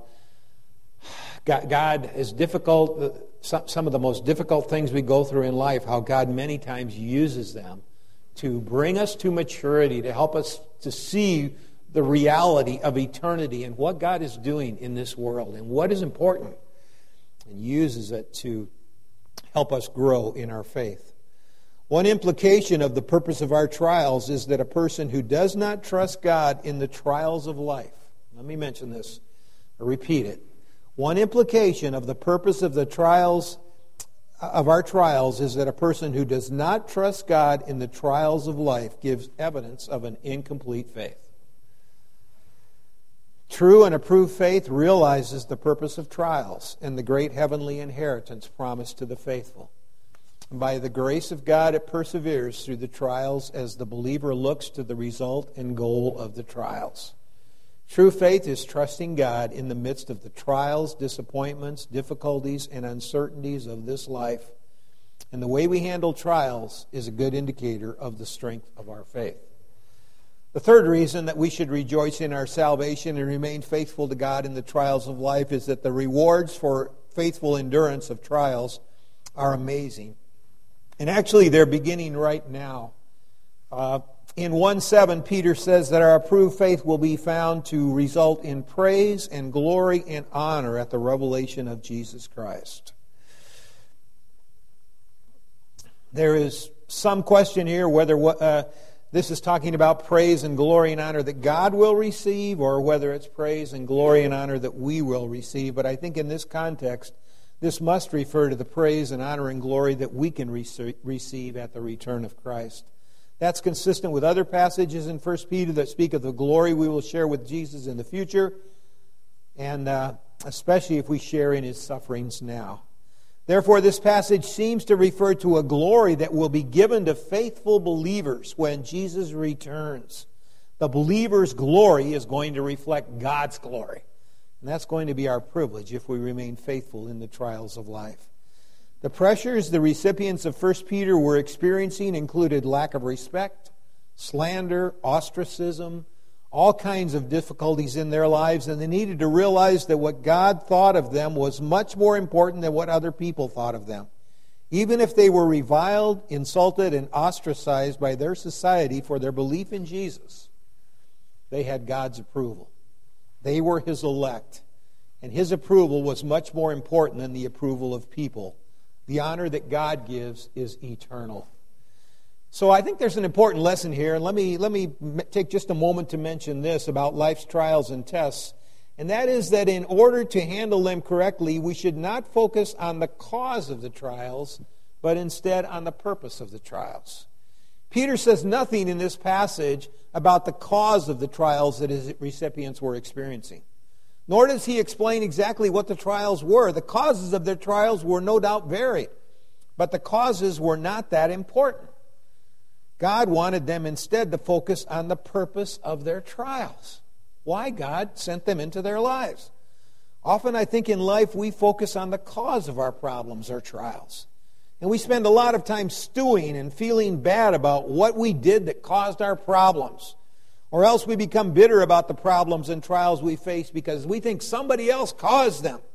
God is difficult, some of the most difficult things we go through in life, how God many times uses them to bring us to maturity, to help us to see the reality of eternity and what God is doing in this world and what is important, and uses it to help us grow in our faith. One implication of the purpose of our trials is that a person who does not trust God in the trials of life, let me mention this, or repeat it. One implication of the purpose of the trials of our trials is that a person who does not trust God in the trials of life gives evidence of an incomplete faith. True and approved faith realizes the purpose of trials and the great heavenly inheritance promised to the faithful. And by the grace of God, it perseveres through the trials as the believer looks to the result and goal of the trials. True faith is trusting God in the midst of the trials, disappointments, difficulties, and uncertainties of this life. And the way we handle trials is a good indicator of the strength of our faith. The third reason that we should rejoice in our salvation and remain faithful to God in the trials of life is that the rewards for faithful endurance of trials are amazing. And actually, they're beginning right now. Uh, in one seven, Peter says that our approved faith will be found to result in praise and glory and honor at the revelation of Jesus Christ. There is some question here whether uh, this is talking about praise and glory and honor that God will receive, or whether it's praise and glory and honor that we will receive. But I think in this context, this must refer to the praise and honor and glory that we can receive at the return of Christ. That's consistent with other passages in First Peter that speak of the glory we will share with Jesus in the future. and uh, especially if we share in his sufferings now. Therefore, this passage seems to refer to a glory that will be given to faithful believers when Jesus returns. The believer's glory is going to reflect God's glory. And that's going to be our privilege if we remain faithful in the trials of life. The pressures the recipients of First Peter were experiencing included lack of respect, slander, ostracism, all kinds of difficulties in their lives, and they needed to realize that what God thought of them was much more important than what other people thought of them. Even if they were reviled, insulted, and ostracized by their society for their belief in Jesus, they had God's approval. They were His elect, and His approval was much more important than the approval of people. The honor that God gives is eternal. So I think there's an important lesson here, and let me let me take just a moment to mention this about life's trials and tests, and that is that in order to handle them correctly, we should not focus on the cause of the trials, but instead on the purpose of the trials. Peter says nothing in this passage about the cause of the trials that his recipients were experiencing. Nor does he explain exactly what the trials were. The causes of their trials were no doubt varied, but the causes were not that important. God wanted them instead to focus on the purpose of their trials. Why God sent them into their lives. Often I think in life we focus on the cause of our problems or trials. And we spend a lot of time stewing and feeling bad about what we did that caused our problems. Or else we become bitter about the problems and trials we face because we think somebody else caused them.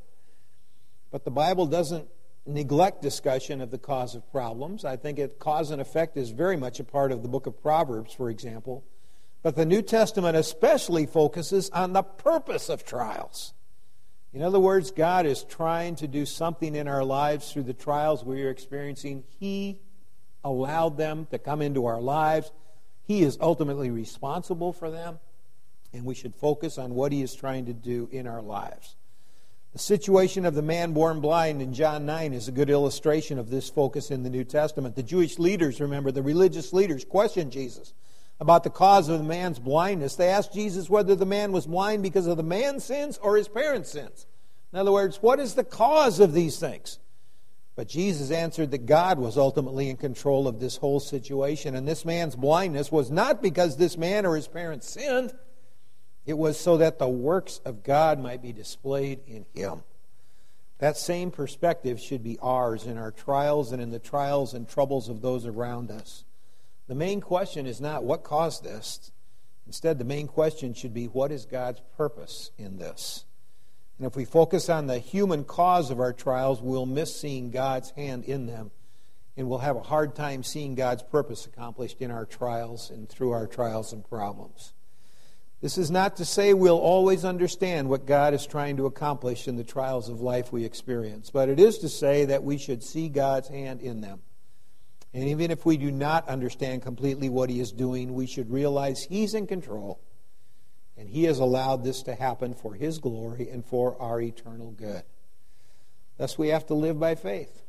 But the Bible doesn't neglect discussion of the cause of problems. I think it, cause and effect is very much a part of the book of Proverbs, for example. But the New Testament especially focuses on the purpose of trials. In other words, God is trying to do something in our lives through the trials we are experiencing. He allowed them to come into our lives. He is ultimately responsible for them, and we should focus on what He is trying to do in our lives. The situation of the man born blind in John nine is a good illustration of this focus in the New Testament. The Jewish leaders, remember, the religious leaders questioned Jesus about the cause of the man's blindness. They asked Jesus whether the man was blind because of the man's sins or his parents' sins. In other words, what is the cause of these things? But Jesus answered that God was ultimately in control of this whole situation, and this man's blindness was not because this man or his parents sinned. It was so that the works of God might be displayed in him. That same perspective should be ours in our trials and in the trials and troubles of those around us. The main question is not what caused this. Instead, the main question should be what is God's purpose in this? And if we focus on the human cause of our trials, we'll miss seeing God's hand in them, and we'll have a hard time seeing God's purpose accomplished in our trials and through our trials and problems. This is not to say we'll always understand what God is trying to accomplish in the trials of life we experience, but it is to say that we should see God's hand in them. And even if we do not understand completely what He is doing, we should realize He's in control, and He has allowed this to happen for His glory and for our eternal good. Thus we have to live by faith,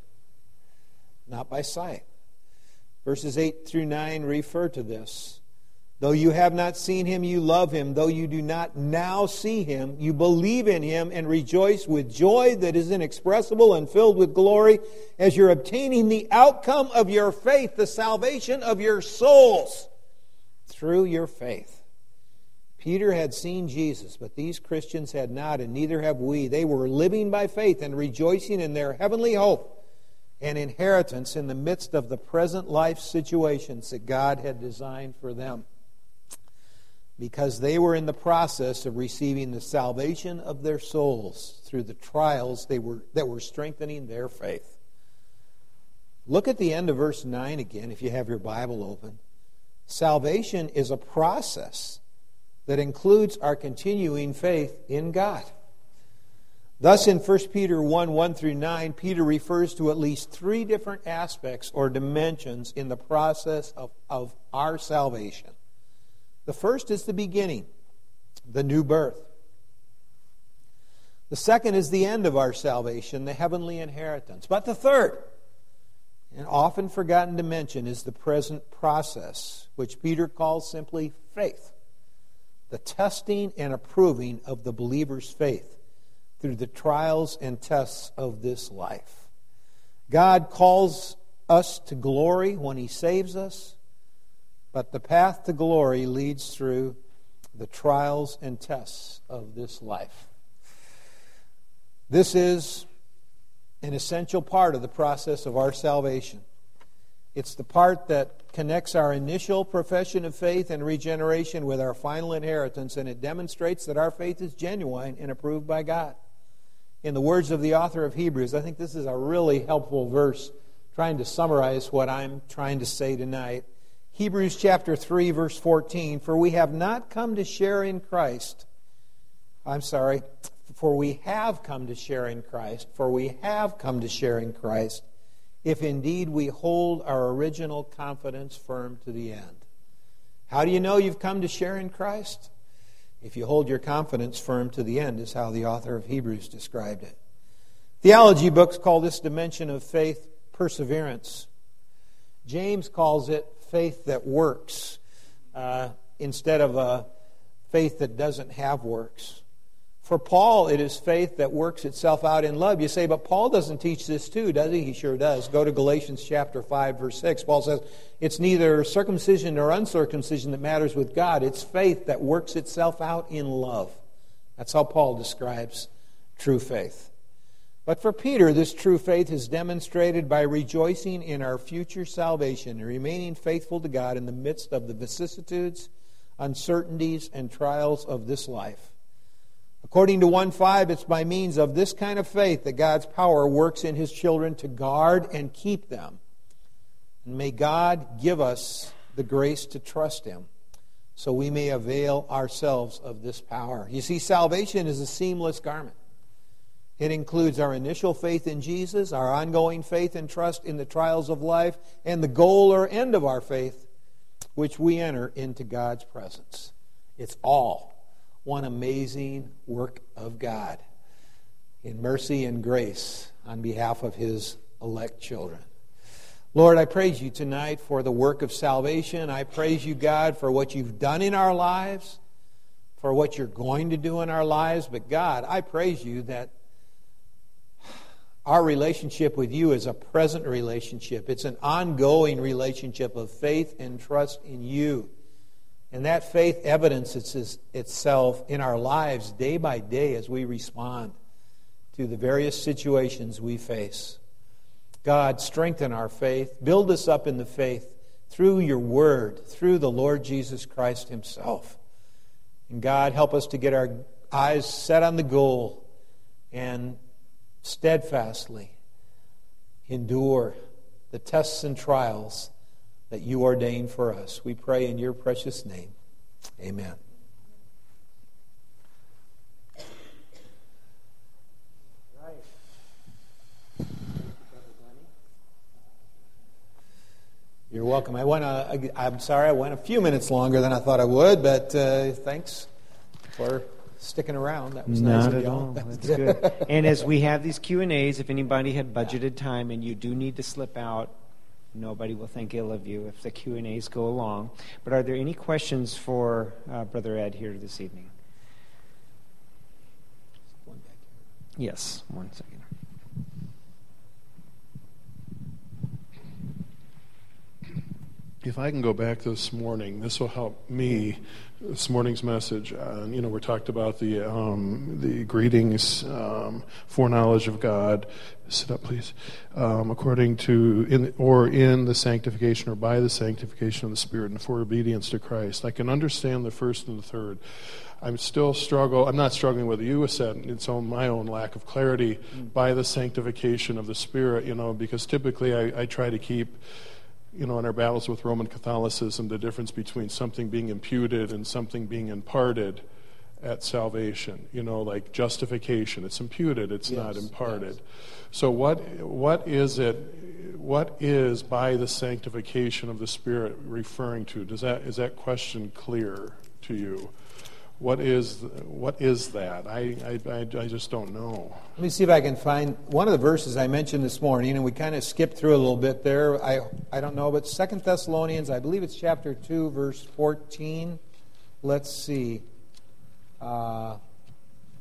not by sight. Verses eight through nine refer to this. Though you have not seen Him, you love Him. Though you do not now see Him, you believe in Him and rejoice with joy that is inexpressible and filled with glory as you're obtaining the outcome of your faith, the salvation of your souls through your faith. Peter had seen Jesus, but these Christians had not, and neither have we. They were living by faith and rejoicing in their heavenly hope and inheritance in the midst of the present life situations that God had designed for them, because they were in the process of receiving the salvation of their souls through the trials they were that were strengthening their faith. Look at the end of verse nine again, if you have your Bible open. Salvation is a process that includes our continuing faith in God. Thus, in First Peter one, one through nine, Peter refers to at least three different aspects or dimensions in the process of, of our salvation. The first is the beginning, the new birth. The second is the end of our salvation, the heavenly inheritance. But the third, an often forgotten dimension, is the present process, which Peter calls simply faith. The testing and approving of the believer's faith through the trials and tests of this life. God calls us to glory when He saves us, but the path to glory leads through the trials and tests of this life. This is an essential part of the process of our salvation. It's the part that connects our initial profession of faith and regeneration with our final inheritance, and it demonstrates that our faith is genuine and approved by God. In the words of the author of Hebrews, I think this is a really helpful verse trying to summarize what I'm trying to say tonight. Hebrews chapter three, verse fourteen, "For we have not come to share in Christ." I'm sorry, for we have come to share in Christ, for we have come to share in Christ, if indeed we hold our original confidence firm to the end. How do you know you've come to share in Christ? If you hold your confidence firm to the end, is how the author of Hebrews described it. Theology books call this dimension of faith perseverance. James calls it faith that works, uh, instead of a faith that doesn't have works. For Paul, it is faith that works itself out in love. You say, but Paul doesn't teach this too, does he? He sure does. Go to Galatians chapter five, verse six. Paul says, it's neither circumcision nor uncircumcision that matters with God. It's faith that works itself out in love. That's how Paul describes true faith. But for Peter, this true faith is demonstrated by rejoicing in our future salvation and remaining faithful to God in the midst of the vicissitudes, uncertainties, and trials of this life. According to one five, it's by means of this kind of faith that God's power works in His children to guard and keep them. And may God give us the grace to trust Him so we may avail ourselves of this power. You see, salvation is a seamless garment. It includes our initial faith in Jesus, our ongoing faith and trust in the trials of life, and the goal or end of our faith, which we enter into God's presence. It's all one amazing work of God in mercy and grace on behalf of His elect children. Lord, I praise You tonight for the work of salvation. I praise You, God, for what You've done in our lives, for what You're going to do in our lives. But God, I praise You that our relationship with You is a present relationship. It's an ongoing relationship of faith and trust in You. And that faith evidences itself in our lives day by day as we respond to the various situations we face. God, strengthen our faith. Build us up in the faith through Your Word, through the Lord Jesus Christ Himself. And God, help us to get our eyes set on the goal and steadfastly endure the tests and trials that You ordain for us. We pray in Your precious name. Amen. You're welcome. I went a, I'm sorry I went a few minutes longer than I thought I would, but uh, thanks for sticking around. That was nice Not of at y'all. all. That's good. And as we have these Q and A's, if anybody had budgeted time and you do need to slip out, nobody will think ill of you if the Q and A's go along. But are there any questions for uh, Brother Ed here this evening? Yes, one second. If I can go back to this morning, this will help me. This morning's message, uh, you know, we talked about the um, the greetings, um, foreknowledge of God. Sit up, please. Um, according to, in or in the sanctification or by the sanctification of the Spirit and for obedience to Christ. I can understand the first and the third. I'm still struggle. I'm not struggling with you said. It's on my own lack of clarity by the sanctification of the Spirit. You know, because typically I, I try to keep, you know, in our battles with Roman Catholicism, the difference between something being imputed and something being imparted at salvation. You know, like justification, it's imputed, it's yes, not imparted. Yes. So what what is it? What is by the sanctification of the Spirit referring to? Does that is that question clear to you? What is what is that? I, I, I, I just don't know. Let me see if I can find one of the verses I mentioned this morning, and we kind of skipped through a little bit there. I I don't know, but Second Thessalonians, I believe it's chapter two, verse fourteen. Let's see. Uh,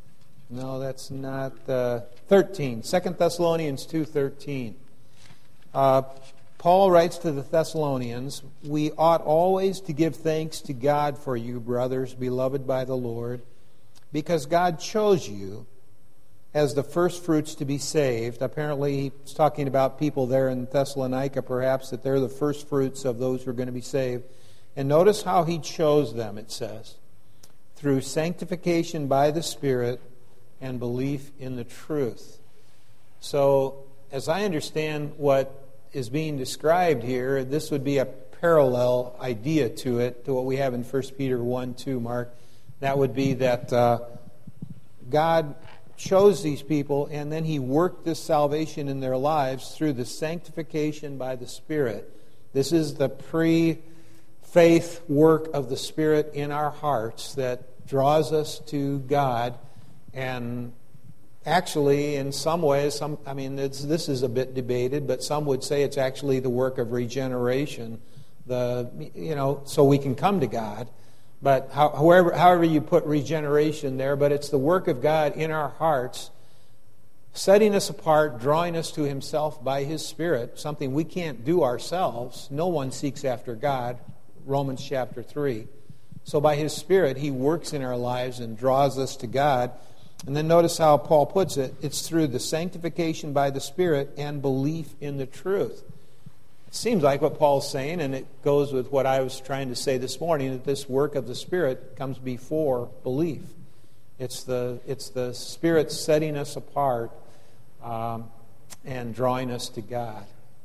No, that's not uh, thirteen. Second Thessalonians two thirteen. Uh, Paul writes to the Thessalonians, "We ought always to give thanks to God for you, brothers, beloved by the Lord, because God chose you as the first fruits to be saved." Apparently, he's talking about people there in Thessalonica, perhaps, that they're the first fruits of those who are going to be saved. And notice how he chose them, it says, through sanctification by the Spirit and belief in the truth. So, as I understand what is being described here, this would be a parallel idea to it, to what we have in First Peter one two, Mark. That would be that uh, God chose these people, and then he worked this salvation in their lives through the sanctification by the Spirit. This is the pre-faith work of the Spirit in our hearts that draws us to God. And actually, in some ways, some I mean, it's, this is a bit debated, but some would say it's actually the work of regeneration, the you know, so we can come to God. But how, however, however you put regeneration there, but it's the work of God in our hearts, setting us apart, drawing us to himself by his Spirit, something we can't do ourselves. No one seeks after God, Romans chapter three. So by his Spirit, he works in our lives and draws us to God. And then notice how Paul puts it. It's through the sanctification by the Spirit and belief in the truth. It seems like what Paul's saying, and it goes with what I was trying to say this morning, that this work of the Spirit comes before belief. It's the, it's the Spirit setting us apart um, and drawing us to God.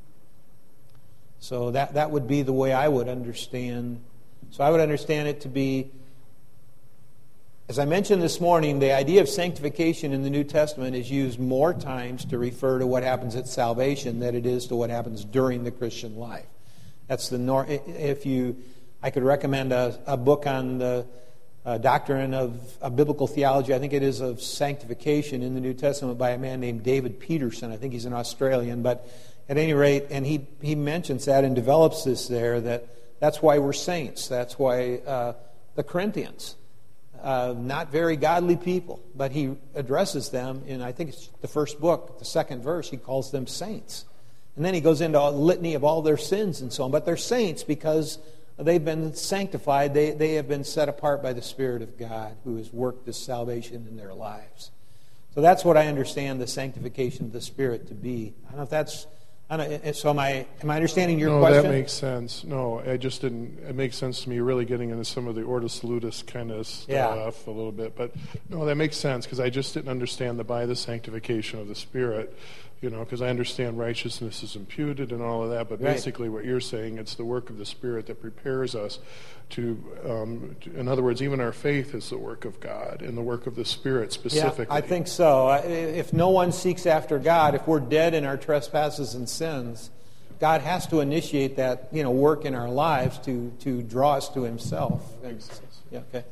So that, that would be the way I would understand. So I would understand it to be, as I mentioned this morning, the idea of sanctification in the New Testament is used more times to refer to what happens at salvation than it is to what happens during the Christian life. That's the nor- if you, I could recommend a, a book on the uh, doctrine of, of biblical theology. I think it is of sanctification in the New Testament by a man named David Peterson. I think he's an Australian, but at any rate, and he he mentions that and develops this there, that that's why we're saints. That's why uh, the Corinthians. Uh, not very godly people, but he addresses them in, I think it's the first book, the second verse, he calls them saints. And then he goes into a litany of all their sins and so on. But they're saints because they've been sanctified. They, they have been set apart by the Spirit of God who has worked this salvation in their lives. So that's what I understand the sanctification of the Spirit to be. I don't know if that's... I don't, so am I, am I understanding your no, question? No, that makes sense. No, I just didn't... It makes sense to me. You're really getting into some of the Ordo Salutis kind of stuff yeah. a little bit. But no, that makes sense because I just didn't understand the by the sanctification of the Spirit. You know, because I understand righteousness is imputed and all of that, but right. basically what you're saying, it's the work of the Spirit that prepares us to, um, to, in other words, even our faith is the work of God and the work of the Spirit specifically. Yeah, I think so. If no one seeks after God, if we're dead in our trespasses and sins, God has to initiate that, you know, work in our lives to, to draw us to himself. Yeah, okay.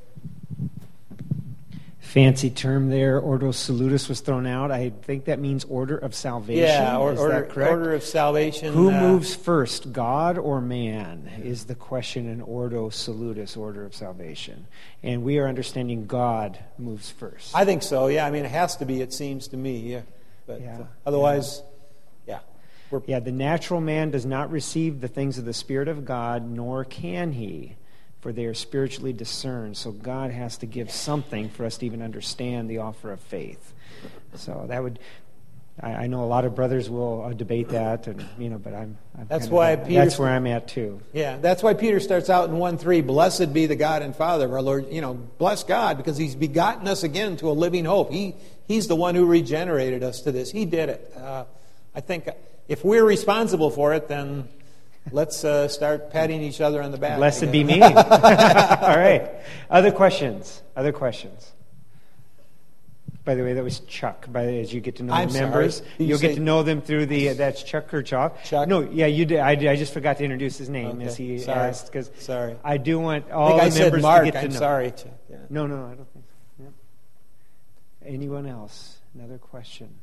Fancy term there, Ordo Salutis was thrown out. I think that means order of salvation. Yeah, or, is order, that correct? Order of salvation. Who uh, moves first, God or man, is the question in Ordo Salutis, order of salvation. And we are understanding God moves first. I think so, yeah. I mean, it has to be, it seems to me. Yeah. But yeah. Uh, otherwise, yeah. yeah. Yeah, the natural man does not receive the things of the Spirit of God, nor can he, for they are spiritually discerned. So God has to give something for us to even understand the offer of faith. So that would, I, I know a lot of brothers will uh, debate that, and you know, but I'm. I'm that's kind why of, Peter. That's where I'm at too. Yeah, that's why Peter starts out in one three. Blessed be the God and Father of our Lord. You know, bless God because He's begotten us again to a living hope. He He's the one who regenerated us to this. He did it. Uh, I think if we're responsible for it, then. Let's uh, start patting each other on the back. Blessed be me. All right. Other questions? Other questions? By the way, that was Chuck. By the, as you get to know I'm the members, sorry. You you'll say, get to know them through the. That's Chuck Kirchhoff. Chuck. No, yeah, you did. I, I just forgot to introduce his name okay. as he sorry. asked because sorry. I do want I all think the I said members Mark. to get to I'm know. sorry, Chuck. Yeah. No, no, I don't think so. Yeah. Anyone else? Another question?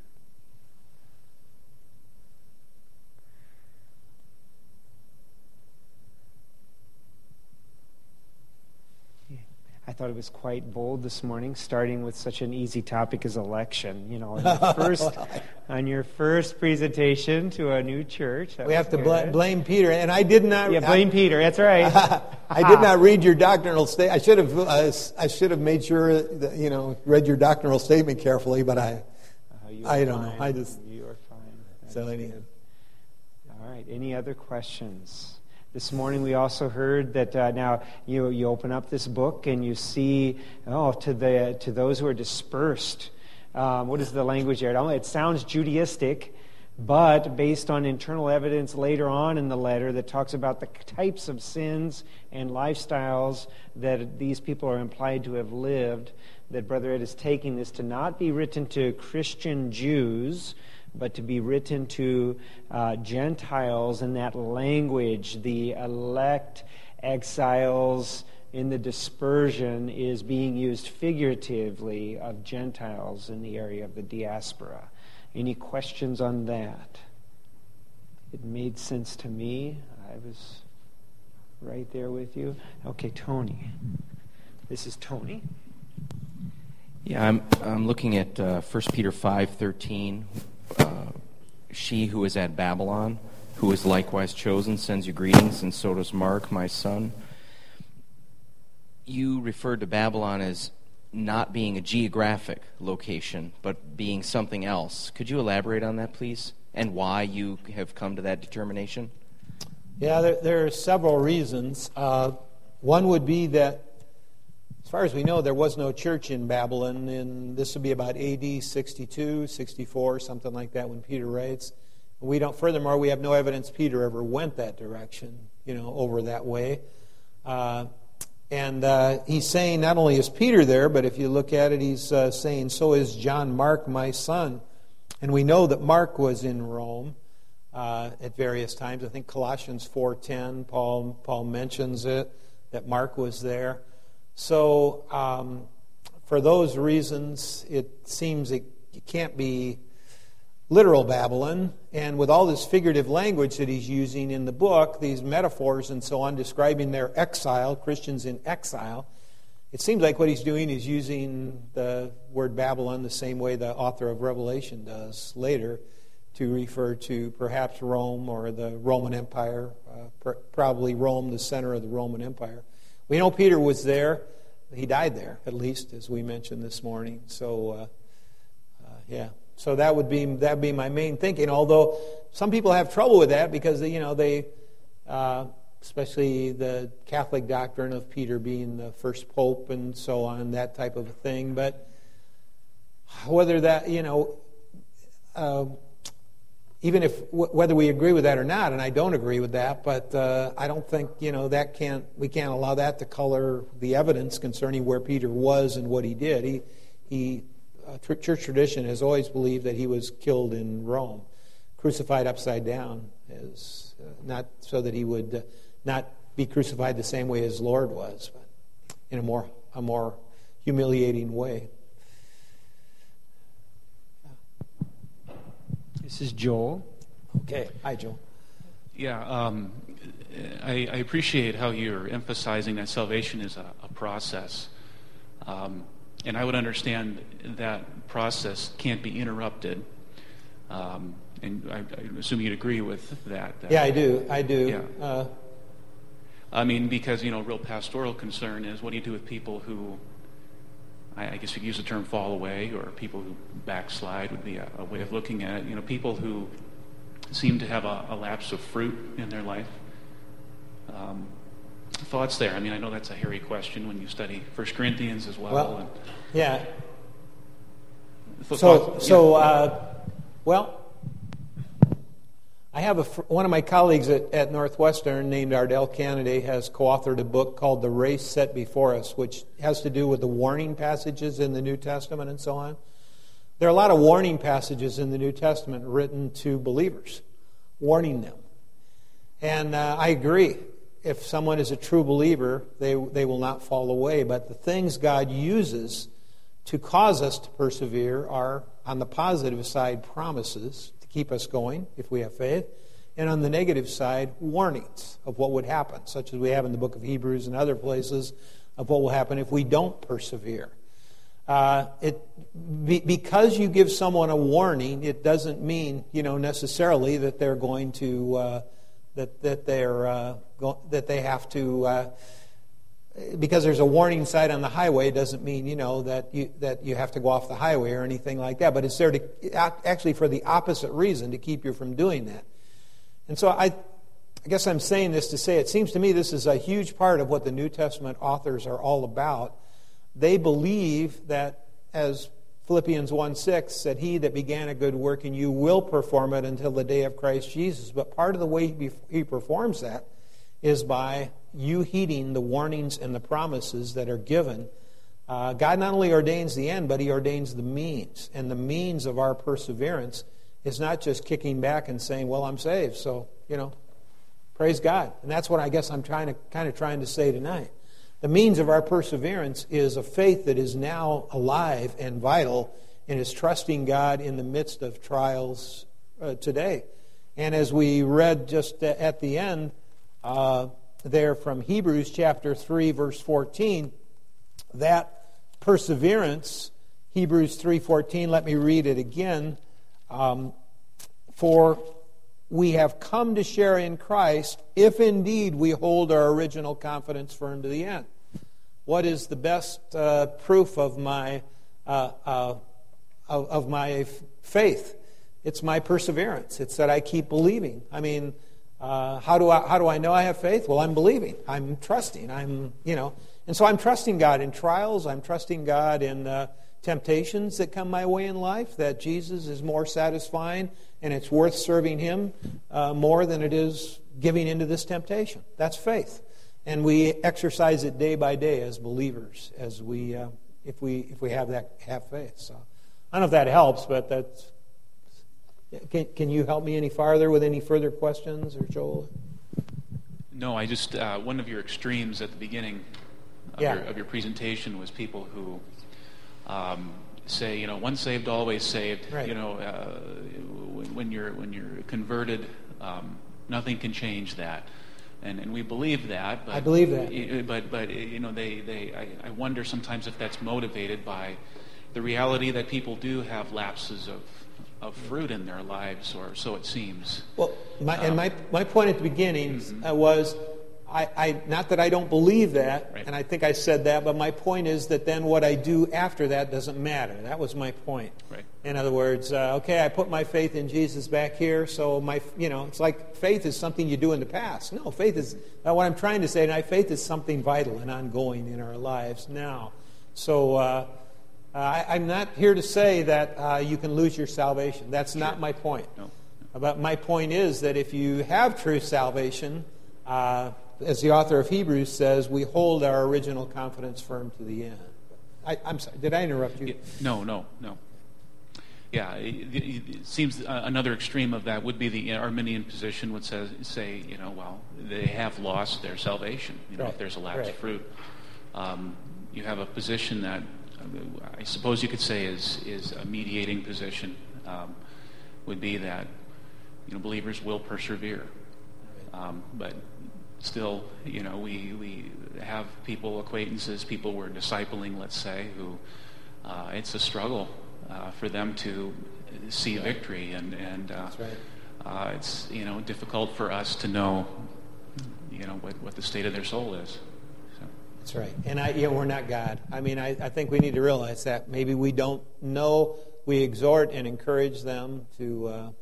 I thought it was quite bold this morning, starting with such an easy topic as election. You know, on your first, on your first presentation to a new church. We have to bl- blame Peter, and I did not. Yeah, blame I, Peter. That's right. I did not read your doctrinal statement. I should have. Uh, I should have made sure that, you know, read your doctrinal statement carefully. But I, uh, I don't fine. know. I just. You are fine. That's so anyhow. All right. Any other questions? This morning we also heard that uh, now you you open up this book and you see, oh, to the to those who are dispersed. Um, what is the language there? It sounds Judaistic, but based on internal evidence later on in the letter that talks about the types of sins and lifestyles that these people are implied to have lived, that Brother Ed is taking this to not be written to Christian Jews, but to be written to uh, Gentiles in that language. The elect exiles in the dispersion is being used figuratively of Gentiles in the area of the diaspora. Any questions on that? It made sense to me. I was right there with you. Okay, Tony. This is Tony. Yeah, I'm I'm looking at uh, First Peter five thirteen. Uh, she who is at Babylon, who is likewise chosen, sends you greetings, and so does Mark, my son. You referred to Babylon as not being a geographic location, but being something else. Could you elaborate on that, please, and why you have come to that determination? Yeah, there, there are several reasons. Uh, one would be that, as far as we know, there was no church in Babylon, and this would be about A D sixty-two, sixty-four, something like that when Peter writes. We don't. Furthermore, we have no evidence Peter ever went that direction, you know, over that way. Uh, and uh, he's saying not only is Peter there, but if you look at it, he's uh, saying, so is John Mark, my son. And we know that Mark was in Rome uh, at various times. I think Colossians four ten, Paul Paul mentions it, that Mark was there. So, um, for those reasons, it seems it, it can't be literal Babylon. And with all this figurative language that he's using in the book, these metaphors and so on, describing their exile, Christians in exile, it seems like what he's doing is using the word Babylon the same way the author of Revelation does later, to refer to perhaps Rome or the Roman Empire, uh, pr- probably Rome, the center of the Roman Empire. We know Peter was there. He died there, at least, as we mentioned this morning. So, uh, uh, yeah. So that would be that would be my main thinking. Although some people have trouble with that because you know they, uh, especially the Catholic doctrine of Peter being the first pope and so on, that type of a thing. But whether that you know. Uh, Even if whether we agree with that or not, and I don't agree with that, but uh, I don't think you know that can't we can't allow that to color the evidence concerning where Peter was and what he did. He he uh, church tradition has always believed that he was killed in Rome, crucified upside down, as uh, not so that he would uh, not be crucified the same way his Lord was, but in a more a more humiliating way. This is Joel. Okay. Hi, Joel. Yeah, um, I, I appreciate how you're emphasizing that salvation is a, a process. Um, and I would understand that process can't be interrupted. Um, and I, I assume you'd agree with that. that yeah, I do. I do. Yeah. Uh, I mean, because, you know, real pastoral concern is what do you do with people who, I guess you could use the term fall away, or people who backslide would be a, a way of looking at it. You know, people who seem to have a, a lapse of fruit in their life. Um, thoughts there? I mean, I know that's a hairy question when you study First Corinthians as well. well and, yeah. So, So, so uh, well, I have a, one of my colleagues at, at Northwestern named Ardell Kennedy has co-authored a book called The Race Set Before Us, which has to do with the warning passages in the New Testament and so on. There are a lot of warning passages in the New Testament written to believers, warning them. And uh, I agree. If someone is a true believer, they they will not fall away. But the things God uses to cause us to persevere are, on the positive side, promises to keep us going if we have faith, and on the negative side, warnings of what would happen, such as we have in the book of Hebrews and other places of what will happen if we don't persevere. Uh, it be, because you give someone a warning, it doesn't mean, you know, necessarily that they're going to uh, that that they're uh, go, that they have to. Uh, because there's a warning sign on the highway, it doesn't mean, you know, that you that you have to go off the highway or anything like that. But it's there to actually for the opposite reason, to keep you from doing that. And so I, I guess I'm saying this to say it seems to me this is a huge part of what the New Testament authors are all about. They believe that, as Philippians one six said, he that began a good work in you will perform it until the day of Christ Jesus. But part of the way he, he performs that is by you heeding the warnings and the promises that are given. Uh, God not only ordains the end, but he ordains the means. And the means of our perseverance is not just kicking back and saying, well, I'm saved, so, you know, praise God. And that's what I guess I'm trying to kind of trying to say tonight. The means of our perseverance is a faith that is now alive and vital and is trusting God in the midst of trials uh, today. And as we read just at the end uh, there from Hebrews chapter three, verse fourteen, that perseverance, Hebrews three fourteen, let me read it again. Um, For we have come to share in Christ, if indeed we hold our original confidence firm to the end. What is the best uh, proof of my uh, uh, of, of my faith? It's my perseverance. It's that I keep believing. I mean, uh, how do I how do I know I have faith? Well, I'm believing. I'm trusting. I'm you know, and so I'm trusting God in trials. I'm trusting God in uh, temptations that come my way in life. That Jesus is more satisfying, and it's worth serving Him uh, more than it is giving into this temptation. That's faith, and we exercise it day by day as believers, as we uh, if we if we have that have faith. So I don't know if that helps, but that's. Can can you help me any farther with any further questions, or Joel? No, I just uh, one of your extremes at the beginning of, yeah. your, of your presentation was people who. Um, say, you know, once saved, always saved. Right. You know, uh, when, when you're when you're converted, um, nothing can change that, and and we believe that. But, I believe that. But but you know, they they I, I wonder sometimes if that's motivated by the reality that people do have lapses of of fruit in their lives, or so it seems. Well, my, um, and my my point at the beginning mm-hmm. uh, was. I, I, not that I don't believe that, right. and I think I said that, but my point is that then what I do after that doesn't matter. That was my point. Right. In other words, uh, okay, I put my faith in Jesus back here, so my, you know, it's like faith is something you do in the past. No, faith is, uh, what I'm trying to say tonight, faith is something vital and ongoing in our lives now. So uh, I, I'm not here to say that uh, you can lose your salvation. That's sure. not my point. No. But my point is that if you have true salvation, uh, as the author of Hebrews says, we hold our original confidence firm to the end. I, I'm sorry, did I interrupt you? No, no, no. Yeah, it, it seems another extreme of that would be the Arminian position would say, say you know, well, they have lost their salvation, you know, right. if there's a lapse right. of fruit. Um, you have a position that I suppose you could say is, is a mediating position, um, would be that, you know, believers will persevere. Um, but still, you know, we, we have people, acquaintances, people we're discipling, let's say, who uh, it's a struggle uh, for them to see right. victory, and and uh, That's right. uh, it's you know difficult for us to know, you know, what, what the state of their soul is. So. That's right, and I, you know, we're not God. I mean, I, I think we need to realize that maybe we don't know. We exhort and encourage them to. Uh,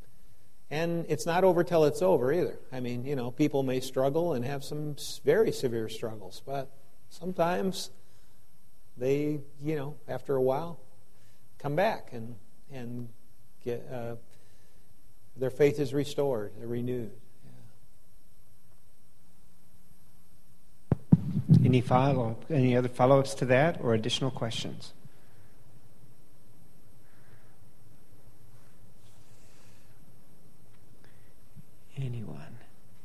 And it's not over till it's over either. I mean, you know, people may struggle and have some very severe struggles, but sometimes they, you know, after a while, come back and and get uh, their faith is restored, renewed. Yeah. Any follow, any other follow-ups to that, or additional questions? Anyone?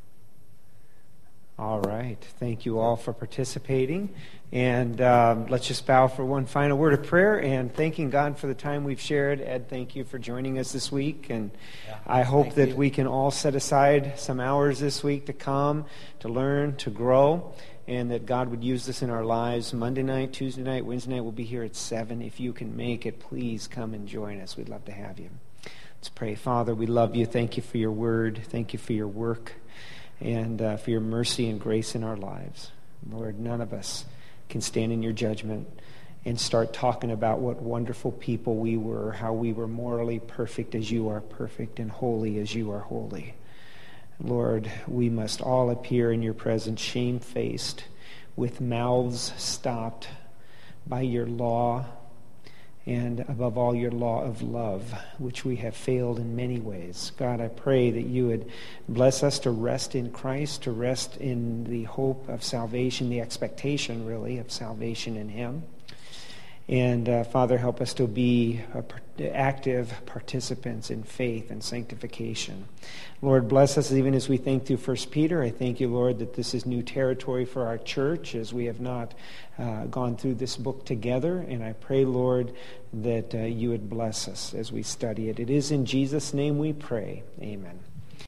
All right. Thank you all for participating. And um, let's just bow for one final word of prayer and thanking God for the time we've shared. Ed, thank you for joining us this week. And yeah, I hope that you. we can all set aside some hours this week to come, to learn, to grow. and that God would use this in our lives. Monday night, Tuesday night, Wednesday night, we'll be here at seven. If you can make it, please come and join us. We'd love to have you. Let's pray. Father, we love you. Thank you for your word. Thank you for your work and uh, for your mercy and grace in our lives. Lord, none of us can stand in your judgment and start talking about what wonderful people we were, how we were morally perfect as you are perfect and holy as you are holy. Lord, we must all appear in your presence shamefaced, with mouths stopped by your law, and above all your law of love, which we have failed in many ways. God, I pray that you would bless us to rest in Christ, to rest in the hope of salvation, the expectation, really, of salvation in him. And, uh, Father, help us to be uh, active participants in faith and sanctification. Lord, bless us even as we think through First Peter. I thank you, Lord, that this is new territory for our church as we have not uh, gone through this book together. And I pray, Lord, that uh, you would bless us as we study it. It is in Jesus' name we pray. Amen.